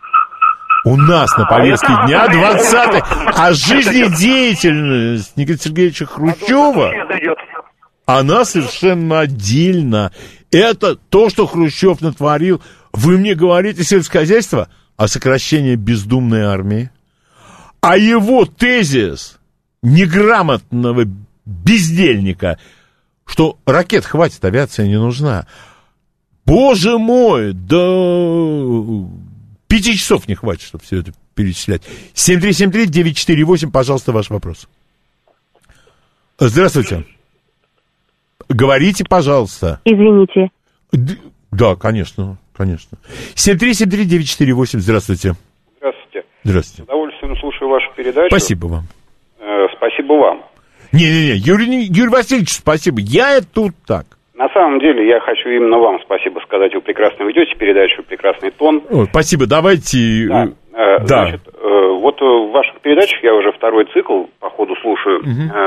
У нас на повестке дня 20-й. А жизнедеятельность Никиты Сергеевича Хрущева, она совершенно отдельно. Это то, что Хрущев натворил. Вы мне говорите, сельское хозяйство, о сокращении бездумной армии. А его тезис неграмотного бездельника, что ракет хватит, авиация не нужна. Боже мой, до 5 часов не хватит, чтобы все это перечислять. 7373948, пожалуйста, ваш вопрос. Здравствуйте. Говорите, пожалуйста. Извините. Да, конечно, конечно. 7373948, здравствуйте. Здравствуйте. Здравствуйте. С удовольствием слушаю вашу передачу. Спасибо вам. Спасибо вам. Не-не-не, Юрий Васильевич, спасибо. Я это тут так. На самом деле, я хочу именно вам спасибо сказать. Вы прекрасно ведете передачу, прекрасный тон. О, спасибо, давайте... Да. Да. Значит, вот в ваших передачах, я уже второй цикл по ходу слушаю,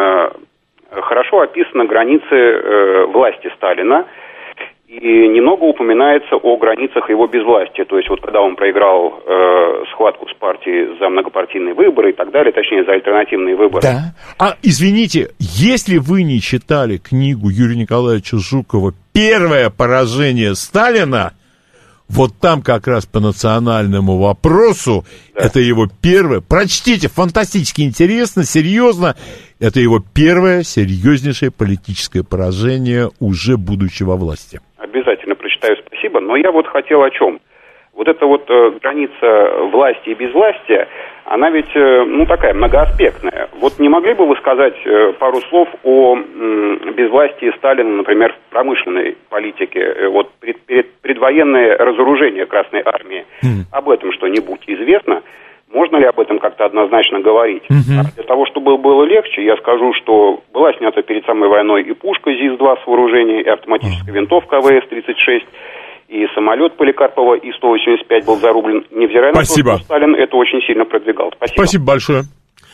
хорошо описаны границы власти Сталина. И немного упоминается о границах его безвластия. То есть, вот когда он проиграл схватку с партией за многопартийные выборы и так далее, точнее, за альтернативные выборы. Да. А, извините, если вы не читали книгу Юрия Николаевича Жукова «Первое поражение Сталина», вот там как раз по национальному вопросу, да. Это его первое, прочтите, фантастически интересно, серьезно, это его первое серьезнейшее политическое поражение, уже будучи во власти. Обязательно прочитаю, спасибо, но я вот хотел о чем. Вот эта вот граница власти и безвластия, она ведь, такая многоаспектная. Вот не могли бы вы сказать пару слов о безвластии Сталина, например, в промышленной политике, вот предвоенное разоружение Красной Армии, об этом что-нибудь известно? Можно ли об этом как-то однозначно говорить? А для того, чтобы было легче, я скажу, что была снята перед самой войной и пушка ЗИС-2 с вооружения, и автоматическая винтовка АВС-36, и самолет Поликарпова И-185 был зарублен, невзирая на то, что Сталин это очень сильно продвигал. Спасибо. Спасибо большое.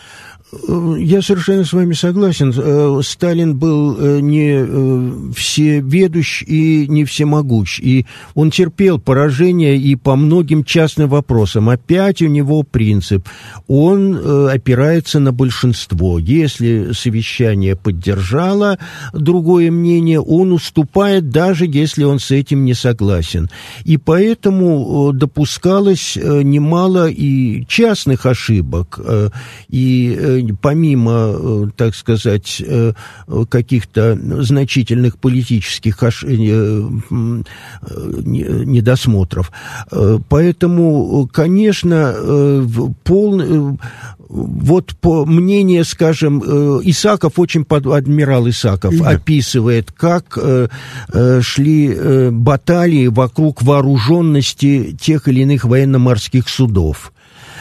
Я совершенно с вами согласен. Сталин был не всеведущ и не всемогущ. И он терпел поражение и по многим частным вопросам. Опять у него принцип. Он опирается на большинство. Если совещание поддержало другое мнение, он уступает, даже если он с этим не согласен. И поэтому допускалось немало и частных ошибок, и помимо, так сказать, каких-то значительных политических недосмотров. Поэтому, конечно, вот по мнению, скажем, Исаков, адмирал Исаков, описывает, как шли баталии вокруг вооруженности тех или иных военно-морских судов.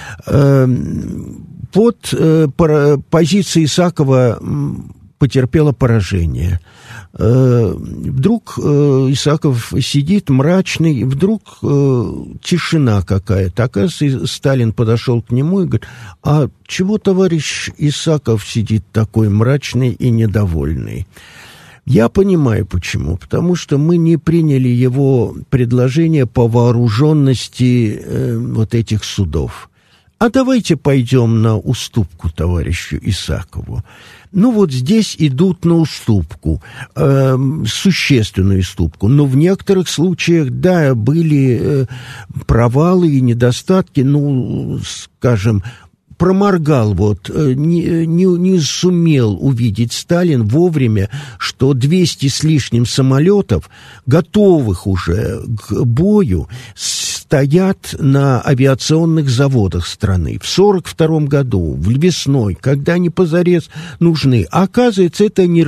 Вот позиция Исакова потерпела поражение. Вдруг Исаков сидит мрачный, вдруг тишина какая-то. Оказывается, Сталин подошел к нему и говорит: а чего товарищ Исаков сидит такой мрачный и недовольный? Я понимаю, почему. Потому что мы не приняли его предложение по вооруженности вот этих судов. А давайте пойдем на уступку товарищу Исакову. Ну вот здесь идут на уступку, существенную уступку. Но в некоторых случаях, да, были провалы и недостатки, скажем, проморгал, не сумел увидеть Сталин вовремя, что 200 с лишним самолетов, готовых уже к бою, стоят на авиационных заводах страны. В 1942 году, в весной, когда они позарез нужны. А оказывается, это не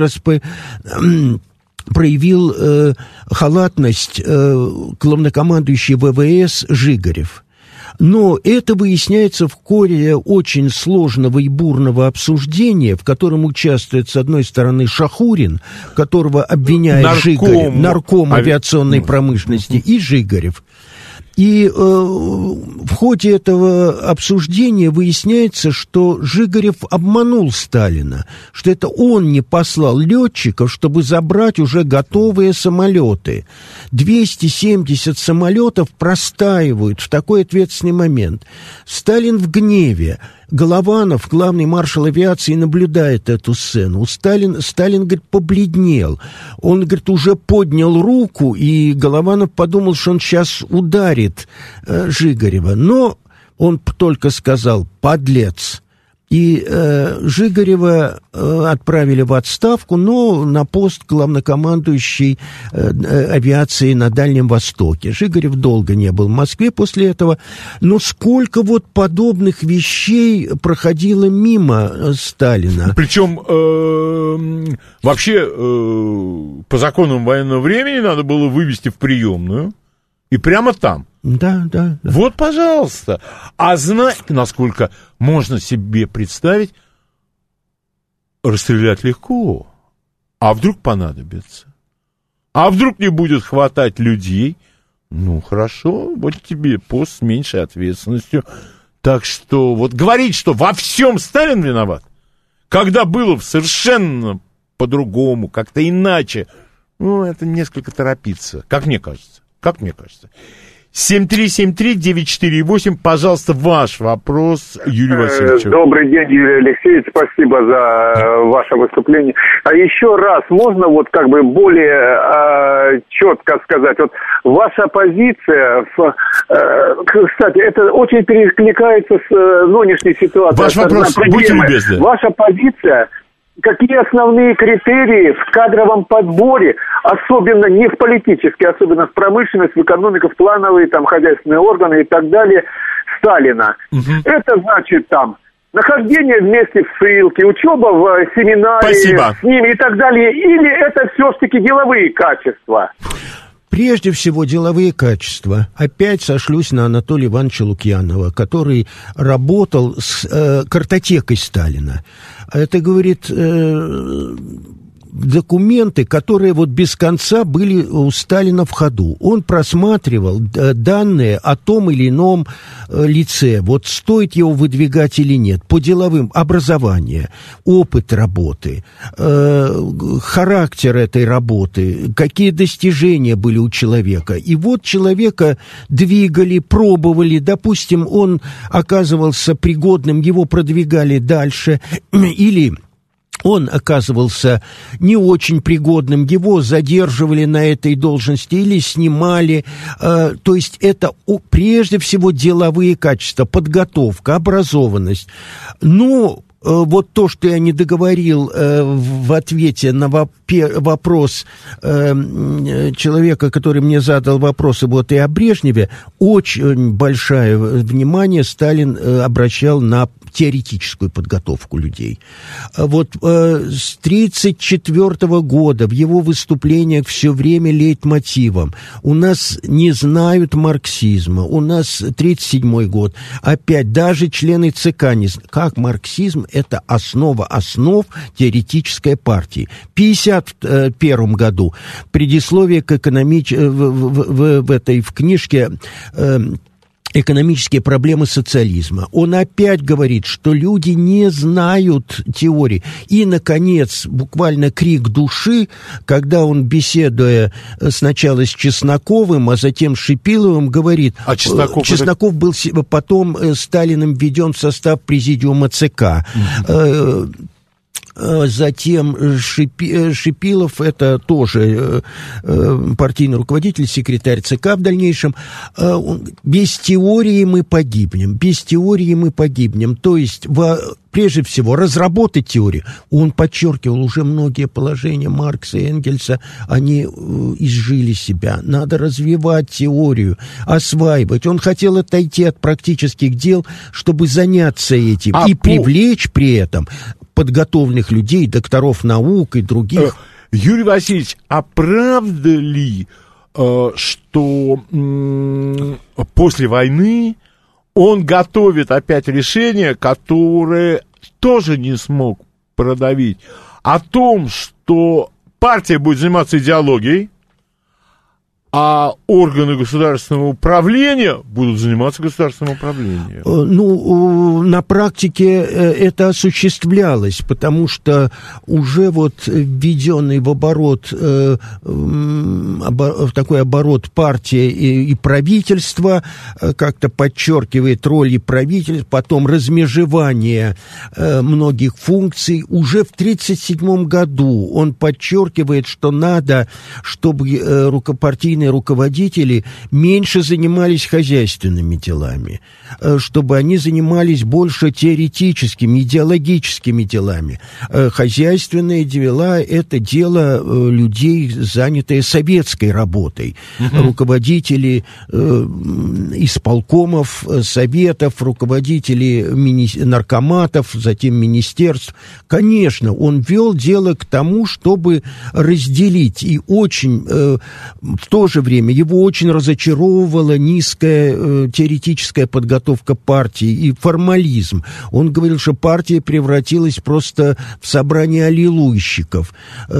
проявил халатность главнокомандующий ВВС Жигарев. Но это выясняется в ходе очень сложного и бурного обсуждения, в котором участвует, с одной стороны, Шахурин, которого обвиняет Жигарев, нарком авиационной промышленности, и Жигарев. И в ходе этого обсуждения выясняется, что Жигарев обманул Сталина, что это он не послал летчиков, чтобы забрать уже готовые самолеты. 270 самолетов простаивают в такой ответственный момент. Сталин в гневе. Голованов, главный маршал авиации, наблюдает эту сцену. Сталин, говорит, побледнел. Он, говорит, уже поднял руку, и Голованов подумал, что он сейчас ударит Жигарева. Но он только сказал «подлец». И Жигарева отправили в отставку, но на пост главнокомандующей авиации на Дальнем Востоке. Жигарев долго не был в Москве после этого. Но сколько вот подобных вещей проходило мимо Сталина. Причем вообще по законам военного времени надо было вывести в приемную и прямо там. Да. Вот, пожалуйста. А знаете, насколько можно себе представить, расстрелять легко. А вдруг понадобится? А вдруг не будет хватать людей? Ну, хорошо, вот тебе пост с меньшей ответственностью. Так что вот говорить, что во всем Сталин виноват, когда было совершенно по-другому, как-то иначе, ну, это несколько торопиться, как мне кажется. 7373948, пожалуйста, ваш вопрос, Юрий Васильевич. Добрый день, Юрий Алексеевич, спасибо за ваше выступление. А еще раз, можно вот как бы более четко сказать, вот ваша позиция, кстати, это очень перекликается с нынешней ситуацией. Ваш вопрос, будьте любезны. Ваша позиция... Какие основные критерии в кадровом подборе, особенно не в политической, особенно в промышленность, в экономику, в плановые, там, хозяйственные органы и так далее, Сталина? Это значит, там, нахождение вместе в ссылке, учеба в семинаре с ними и так далее, или это все-таки деловые качества? Прежде всего, деловые качества. Опять сошлюсь на Анатолия Ивановича Лукьянова, который работал с картотекой Сталина. Это, говорит, документы, которые вот без конца были у Сталина в ходу. Он просматривал данные о том или ином лице, вот стоит его выдвигать или нет, по деловым, образование, опыт работы, характер этой работы, какие достижения были у человека. И вот человека двигали, пробовали, допустим, он оказывался пригодным, его продвигали дальше, или... он оказывался не очень пригодным, его задерживали на этой должности или снимали. То есть это прежде всего деловые качества, подготовка, образованность. Но вот то, что я не договорил в ответе на вопрос человека, который мне задал вопросы вот и о Брежневе, очень большое внимание Сталин обращал на теоретическую подготовку людей. Вот с 1934 года в его выступлениях все время лейтмотивом: у нас не знают марксизма, у нас 1937 год, опять даже члены ЦК не знают, как марксизм — это основа основ теоретической партии. В 1951 году предисловие к в книжке «Экономические проблемы социализма». Он опять говорит, что люди не знают теории. И, наконец, буквально крик души, когда он, беседуя сначала с Чесноковым, а затем с Шипиловым, говорит... А Чесноков был потом Сталиным введен в состав президиума ЦК. Затем Шипилов, это тоже партийный руководитель, секретарь ЦК в дальнейшем. Без теории мы погибнем, без теории мы погибнем. То есть, прежде всего, разработать теорию. Он подчеркивал уже многие положения Маркса и Энгельса, они изжили себя. Надо развивать теорию, осваивать. Он хотел отойти от практических дел, чтобы заняться этим и привлечь при этом подготовленных людей, докторов наук и других. Юрий Васильевич, а правда ли, что после войны он готовит опять решение, которое тоже не смог продавить, о том, что партия будет заниматься идеологией, а органы государственного управления будут заниматься государственным управлением. Ну, на практике это осуществлялось, потому что уже вот введенный в оборот, в такой оборот партия и правительство как-то подчеркивает роль и правительства, потом размежевание многих функций. Уже в 1937 году он подчеркивает, что надо, чтобы партийные руководители меньше занимались хозяйственными делами, чтобы они занимались больше теоретическими, идеологическими делами. Хозяйственные дела – это дело людей, занятые советской работой. Руководители исполкомов, советов, руководители наркоматов, затем министерств. Конечно, он вел дело к тому, чтобы разделить, и очень в то же время его очень разочаровывала низкая теоретическая подготовка партии и формализм. Он говорил, что партия превратилась просто в собрание аллилуйщиков.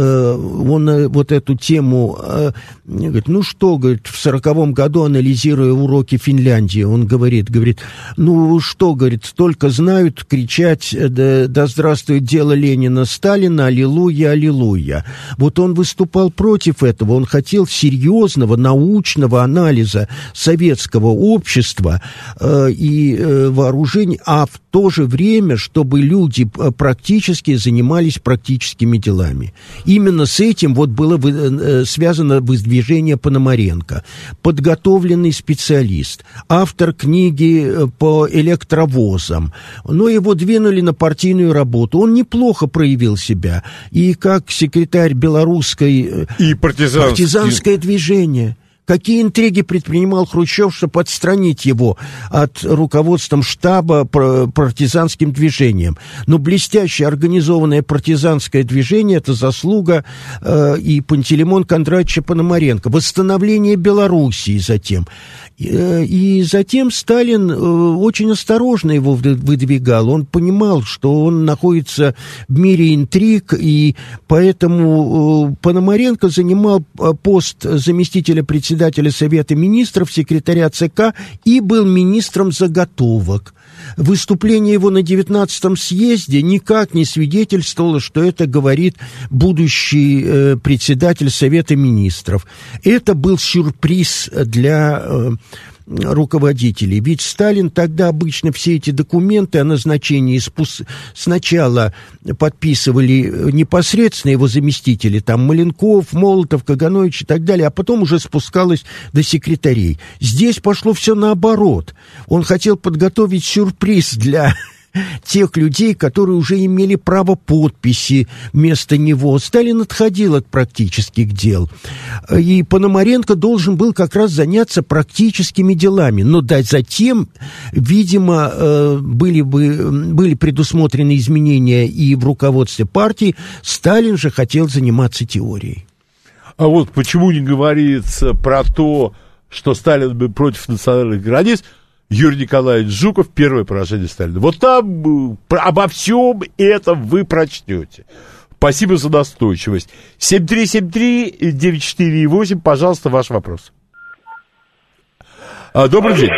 Он вот эту тему говорит, ну что, говорит, в 1940 году, анализируя уроки Финляндии, он говорит, ну что, говорит, столько знают кричать «Да здравствует дело Ленина, Сталина, аллилуйя, аллилуйя». Вот он выступал против этого, он хотел серьезного научного анализа советского общества и вооружений, а в то же время, чтобы люди практически занимались практическими делами. Именно с этим вот было связано выдвижение Пономаренко. Подготовленный специалист, автор книги по электровозам. Но его двинули на партийную работу. Он неплохо проявил себя. И как секретарь белорусской и партизанское движение. Какие интриги предпринимал Хрущев, чтобы отстранить его от руководства штаба партизанским движением. Но блестяще организованное партизанское движение – это заслуга и Пантелеймона Кондратьевича Пономаренко. Восстановление Белоруссии затем. И затем Сталин очень осторожно его выдвигал. Он понимал, что он находится в мире интриг, и поэтому Пономаренко занимал пост заместителя председателя Совета Министров, секретаря ЦК и был министром заготовок. Выступление его на 19-м съезде никак не свидетельствовало, что это говорит будущий председатель Совета Министров. Это был сюрприз для руководителей. Ведь Сталин тогда обычно все эти документы о назначении сначала подписывали непосредственно его заместители, там Маленков, Молотов, Каганович и так далее, а потом уже спускалось до секретарей. Здесь пошло все наоборот. Он хотел подготовить сюрприз для тех людей, которые уже имели право подписи вместо него. Сталин отходил от практических дел. И Пономаренко должен был как раз заняться практическими делами. Но затем, видимо, были предусмотрены изменения и в руководстве партии. Сталин же хотел заниматься теорией. А вот почему не говорится про то, что Сталин был против национальных границ? Юрий Николаевич Жуков, первое поражение Сталина. Вот там обо всем этом вы прочтете. Спасибо за настойчивость. 7373-94-8, пожалуйста, ваш вопрос. Добрый день.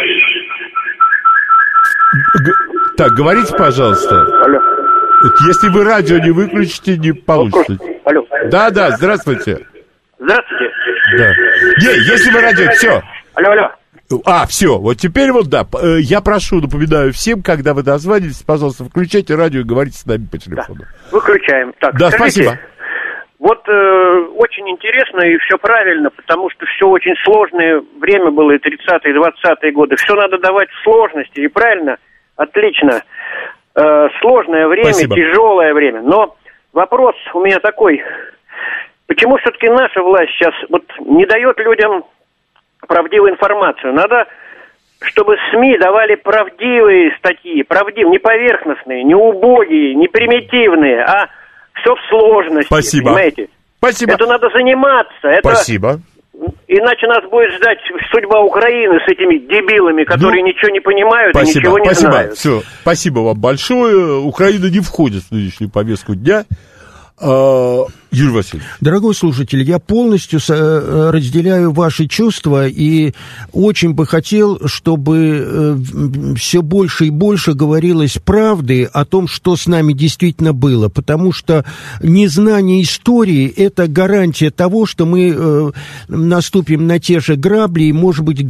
Так, говорите, пожалуйста. Алло. Если вы радио не выключите, не получится. Алло. Да, здравствуйте. Здравствуйте. Да. Если вы радио, все. Алло. Все, вот теперь вот да. Я прошу, напоминаю всем, когда вы дозвонитесь, пожалуйста, включайте радио и говорите с нами по телефону. Да. Выключаем. Так, да, скажите, спасибо. Вот очень интересно и все правильно, потому что все очень сложное время было, и 30-е, и 20-е годы. Все надо давать в сложности, и правильно, отлично. Сложное время, спасибо. Тяжелое время. Но вопрос у меня такой. Почему все-таки наша власть сейчас вот не дает людям правдивую информацию? Надо, чтобы СМИ давали правдивые статьи, не поверхностные, не убогие, не примитивные, а все в сложности. Спасибо. Понимаете? Спасибо. Это надо заниматься. Спасибо. Иначе нас будет ждать судьба Украины с этими дебилами, которые ничего не понимают и ничего не знают. Все. Спасибо вам большое. Украина не входит в нынешнюю повестку дня. Юрий Васильевич. Дорогой слушатель, я полностью разделяю ваши чувства и очень бы хотел, чтобы все больше и больше говорилось правды о том, что с нами действительно было, потому что незнание истории – это гарантия того, что мы наступим на те же грабли и, может быть,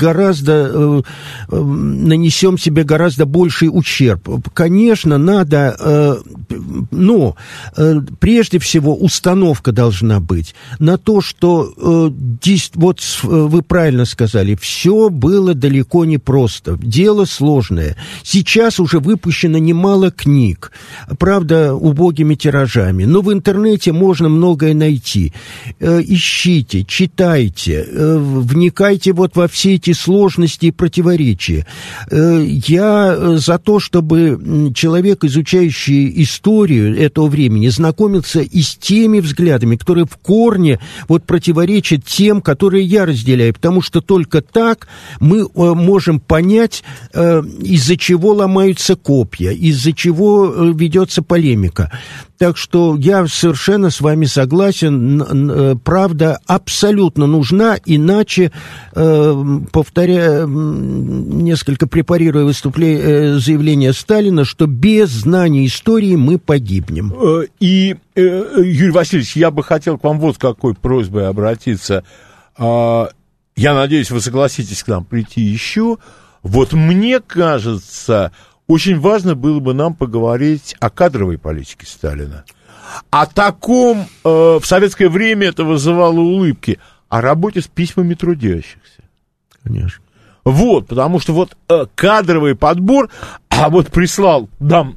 нанесем себе гораздо больший ущерб. Конечно, надо, но прежде всего установка должна быть на то, что вот вы правильно сказали, все было далеко не просто, дело сложное. Сейчас уже выпущено немало книг, правда, убогими тиражами, но в интернете можно многое найти. Ищите, читайте, вникайте вот во все эти сложности и противоречия. Я за то, чтобы человек, изучающий историю этого времени, знакомился и с теми взглядами, которые в корне вот противоречат тем, которые я разделяю, потому что только так мы можем понять, из-за чего ломаются копья, из-за чего ведется полемика. Так что я совершенно с вами согласен, правда абсолютно нужна, иначе, повторяю, несколько препарируя заявление Сталина, что без знания истории мы погибнем. И, Юрий Васильевич, я бы хотел к вам вот с какой просьбой обратиться. Я надеюсь, вы согласитесь к нам прийти еще. Вот мне кажется, очень важно было бы нам поговорить о кадровой политике Сталина. О таком, в советское время это вызывало улыбки, о работе с письмами трудящихся. Конечно. Вот, потому что вот кадровый подбор, вот прислал нам...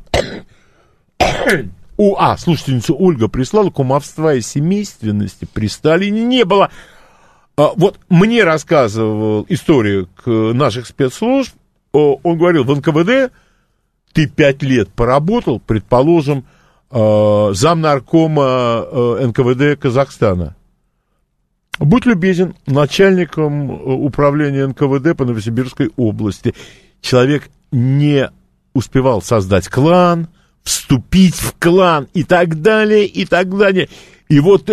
слушательница Ольга прислала, кумовства и семейственности при Сталине не было. Вот мне рассказывал историк наших спецслужб, он говорил, в НКВД ты 5 лет поработал, предположим, замнаркома НКВД Казахстана. Будь любезен, начальником управления НКВД по Новосибирской области. Человек не успевал создать клан, вступить в клан и так далее, и так далее. И вот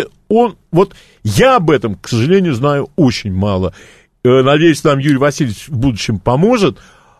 я об этом, к сожалению, знаю очень мало. Надеюсь, нам Юрий Васильевич в будущем поможет.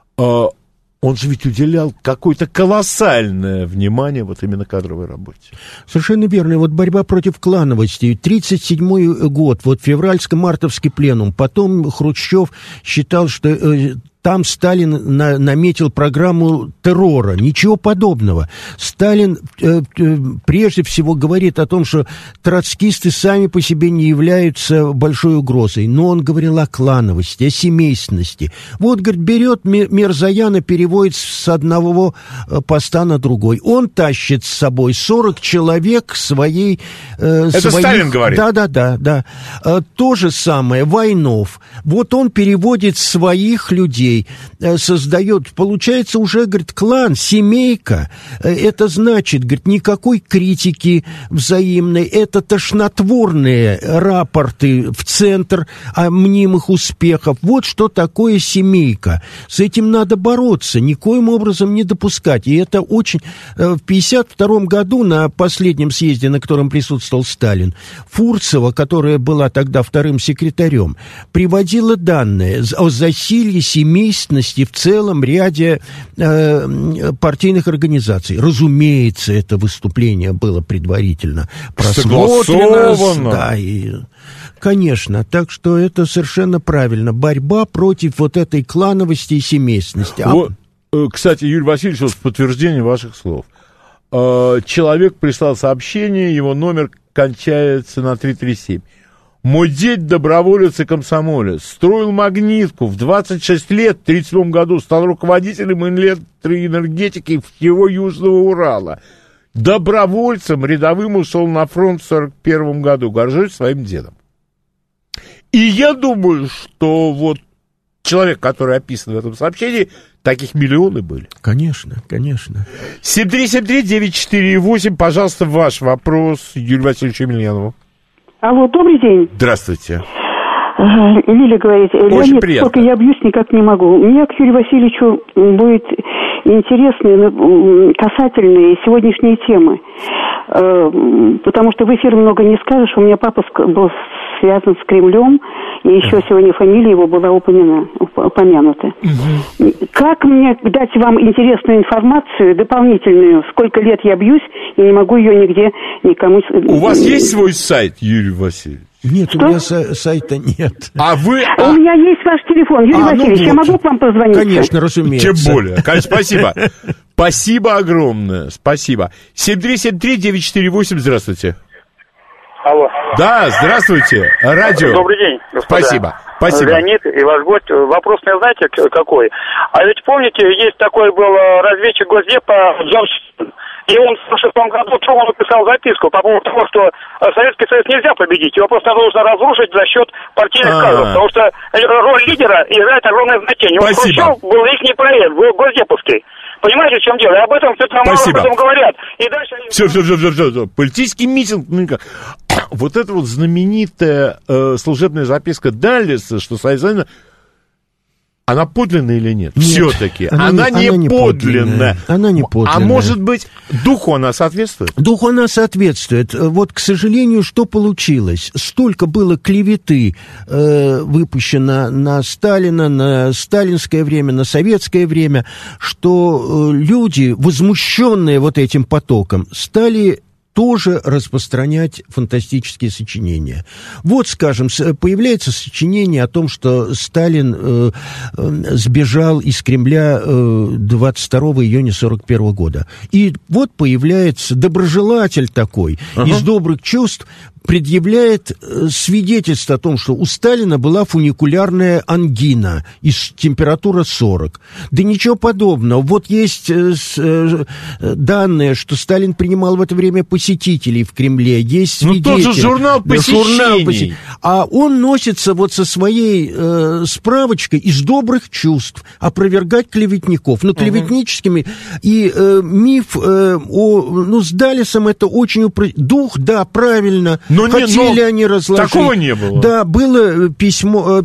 Он же ведь уделял какое-то колоссальное внимание вот именно кадровой работе. Совершенно верно. Вот борьба против клановости. 1937 год, вот февральско-мартовский пленум. Потом Хрущев считал, что... Там Сталин наметил программу террора. Ничего подобного. Сталин прежде всего говорит о том, что троцкисты сами по себе не являются большой угрозой. Но он говорил о клановости, о семейственности. Вот, говорит, берет Мирзояна, переводит с одного поста на другой. Он тащит с собой 40 человек своей... Это Сталин говорит? Да. То же самое Войнов. Вот он переводит своих людей, создает, получается уже, говорит, клан, семейка. Это значит, говорит, никакой критики взаимной, это тошнотворные рапорты в центр о мнимых успехах. Вот что такое семейка. С этим надо бороться, никоим образом не допускать. И это очень... В 1952 году на последнем съезде, на котором присутствовал Сталин, Фурцева, которая была тогда вторым секретарем, приводила данные о засилье семейственности в целом ряде партийных организаций. Разумеется, это выступление было предварительно просмотрено. Да, конечно. Так что это совершенно правильно. Борьба против вот этой клановости и семейственности. Кстати, Юрий Васильевич, вот в подтверждение ваших слов. Человек прислал сообщение, его номер кончается на 337. Мой дед доброволец и комсомолец, строил магнитку, в 26 лет, в 1937 году, стал руководителем электроэнергетики всего Южного Урала. Добровольцем рядовым ушел на фронт в 1941 году, горжусь своим дедом. И я думаю, что вот человек, который описан в этом сообщении, таких миллионы были. Конечно. 7373948, пожалуйста, ваш вопрос Юрию Васильевичу Емельянову. Алло, добрый день. Здравствуйте. Лиля говорит. Очень Леонид, приятно. сколько я бьюсь, никак не могу. У меня к Юрию Васильевичу будет интересные, касательные сегодняшней темы. Потому что в эфире много не скажешь. У меня папа был связан с Кремлем, и еще сегодня фамилия его была упомянута. Как мне дать вам интересную информацию, дополнительную? Сколько лет я бьюсь, и не могу ее нигде никому... У вас есть свой сайт, Юрий Васильевич? Нет, Что? У меня сайта нет. А вы... У меня есть ваш телефон, Юрий Васильевич, ну я вот. могу к вам позвонить? Конечно, разумеется. Тем более. Спасибо. Спасибо огромное. Спасибо. 7373-948, здравствуйте. Алло. Да, здравствуйте. Радио. Добрый день, господа. Спасибо. Спасибо. Леонид и ваш гость. Вопрос, знаете, какой? А ведь помните, есть такой был разведчик Госдепа Джон, и он в 1906 году Труману написал записку по поводу того, что Советский Союз нельзя победить, его просто нужно разрушить за счет партийных кадров, потому что роль лидера играет огромное значение. Спасибо. Хрущев был их проект, был Госдеповский. Понимаете, в чем дело? И об этом все там мало потом говорят. И дальше... Все. Политический митинг. Вот эта вот знаменитая служебная записка Даллеса, что Союз... Она подлинная или нет? Нет, Все-таки. Она не подлинная. Она не подлинная. А может быть, духу она соответствует? Духу она соответствует. Вот, к сожалению, что получилось? Столько было клеветы выпущено на Сталина, на сталинское время, на советское время, что люди, возмущенные вот этим потоком, стали тоже распространять фантастические сочинения. Вот, скажем, появляется сочинение о том, что Сталин сбежал из Кремля 22 июня 1941 года. И вот появляется доброжелатель такой, из добрых чувств, предъявляет свидетельство о том, что у Сталина была фуникулярная ангина, температура 40. Да ничего подобного. Вот есть данные, что Сталин принимал в это время посетителей в Кремле. Есть свидетели. Ну, тоже журнал посещений. А он носится вот со своей справочкой из добрых чувств опровергать клеветников. Ну, клеветническими. И миф с Даллесом это очень... Дух, да, правильно. Хотели они разложить. Такого не было. Да, было письмо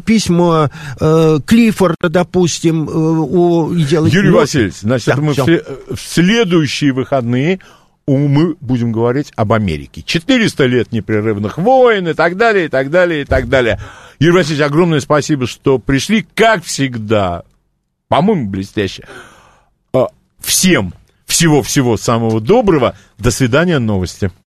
Клиффорда, допустим, о идеологии. Юрий Васильевич, значит, мы в следующие выходные мы будем говорить об Америке. 400 лет непрерывных войн и так далее, и так далее, и так далее. Юрий Васильевич, огромное спасибо, что пришли, как всегда, по-моему, блестяще. Всем всего-всего самого доброго. До свидания, новости.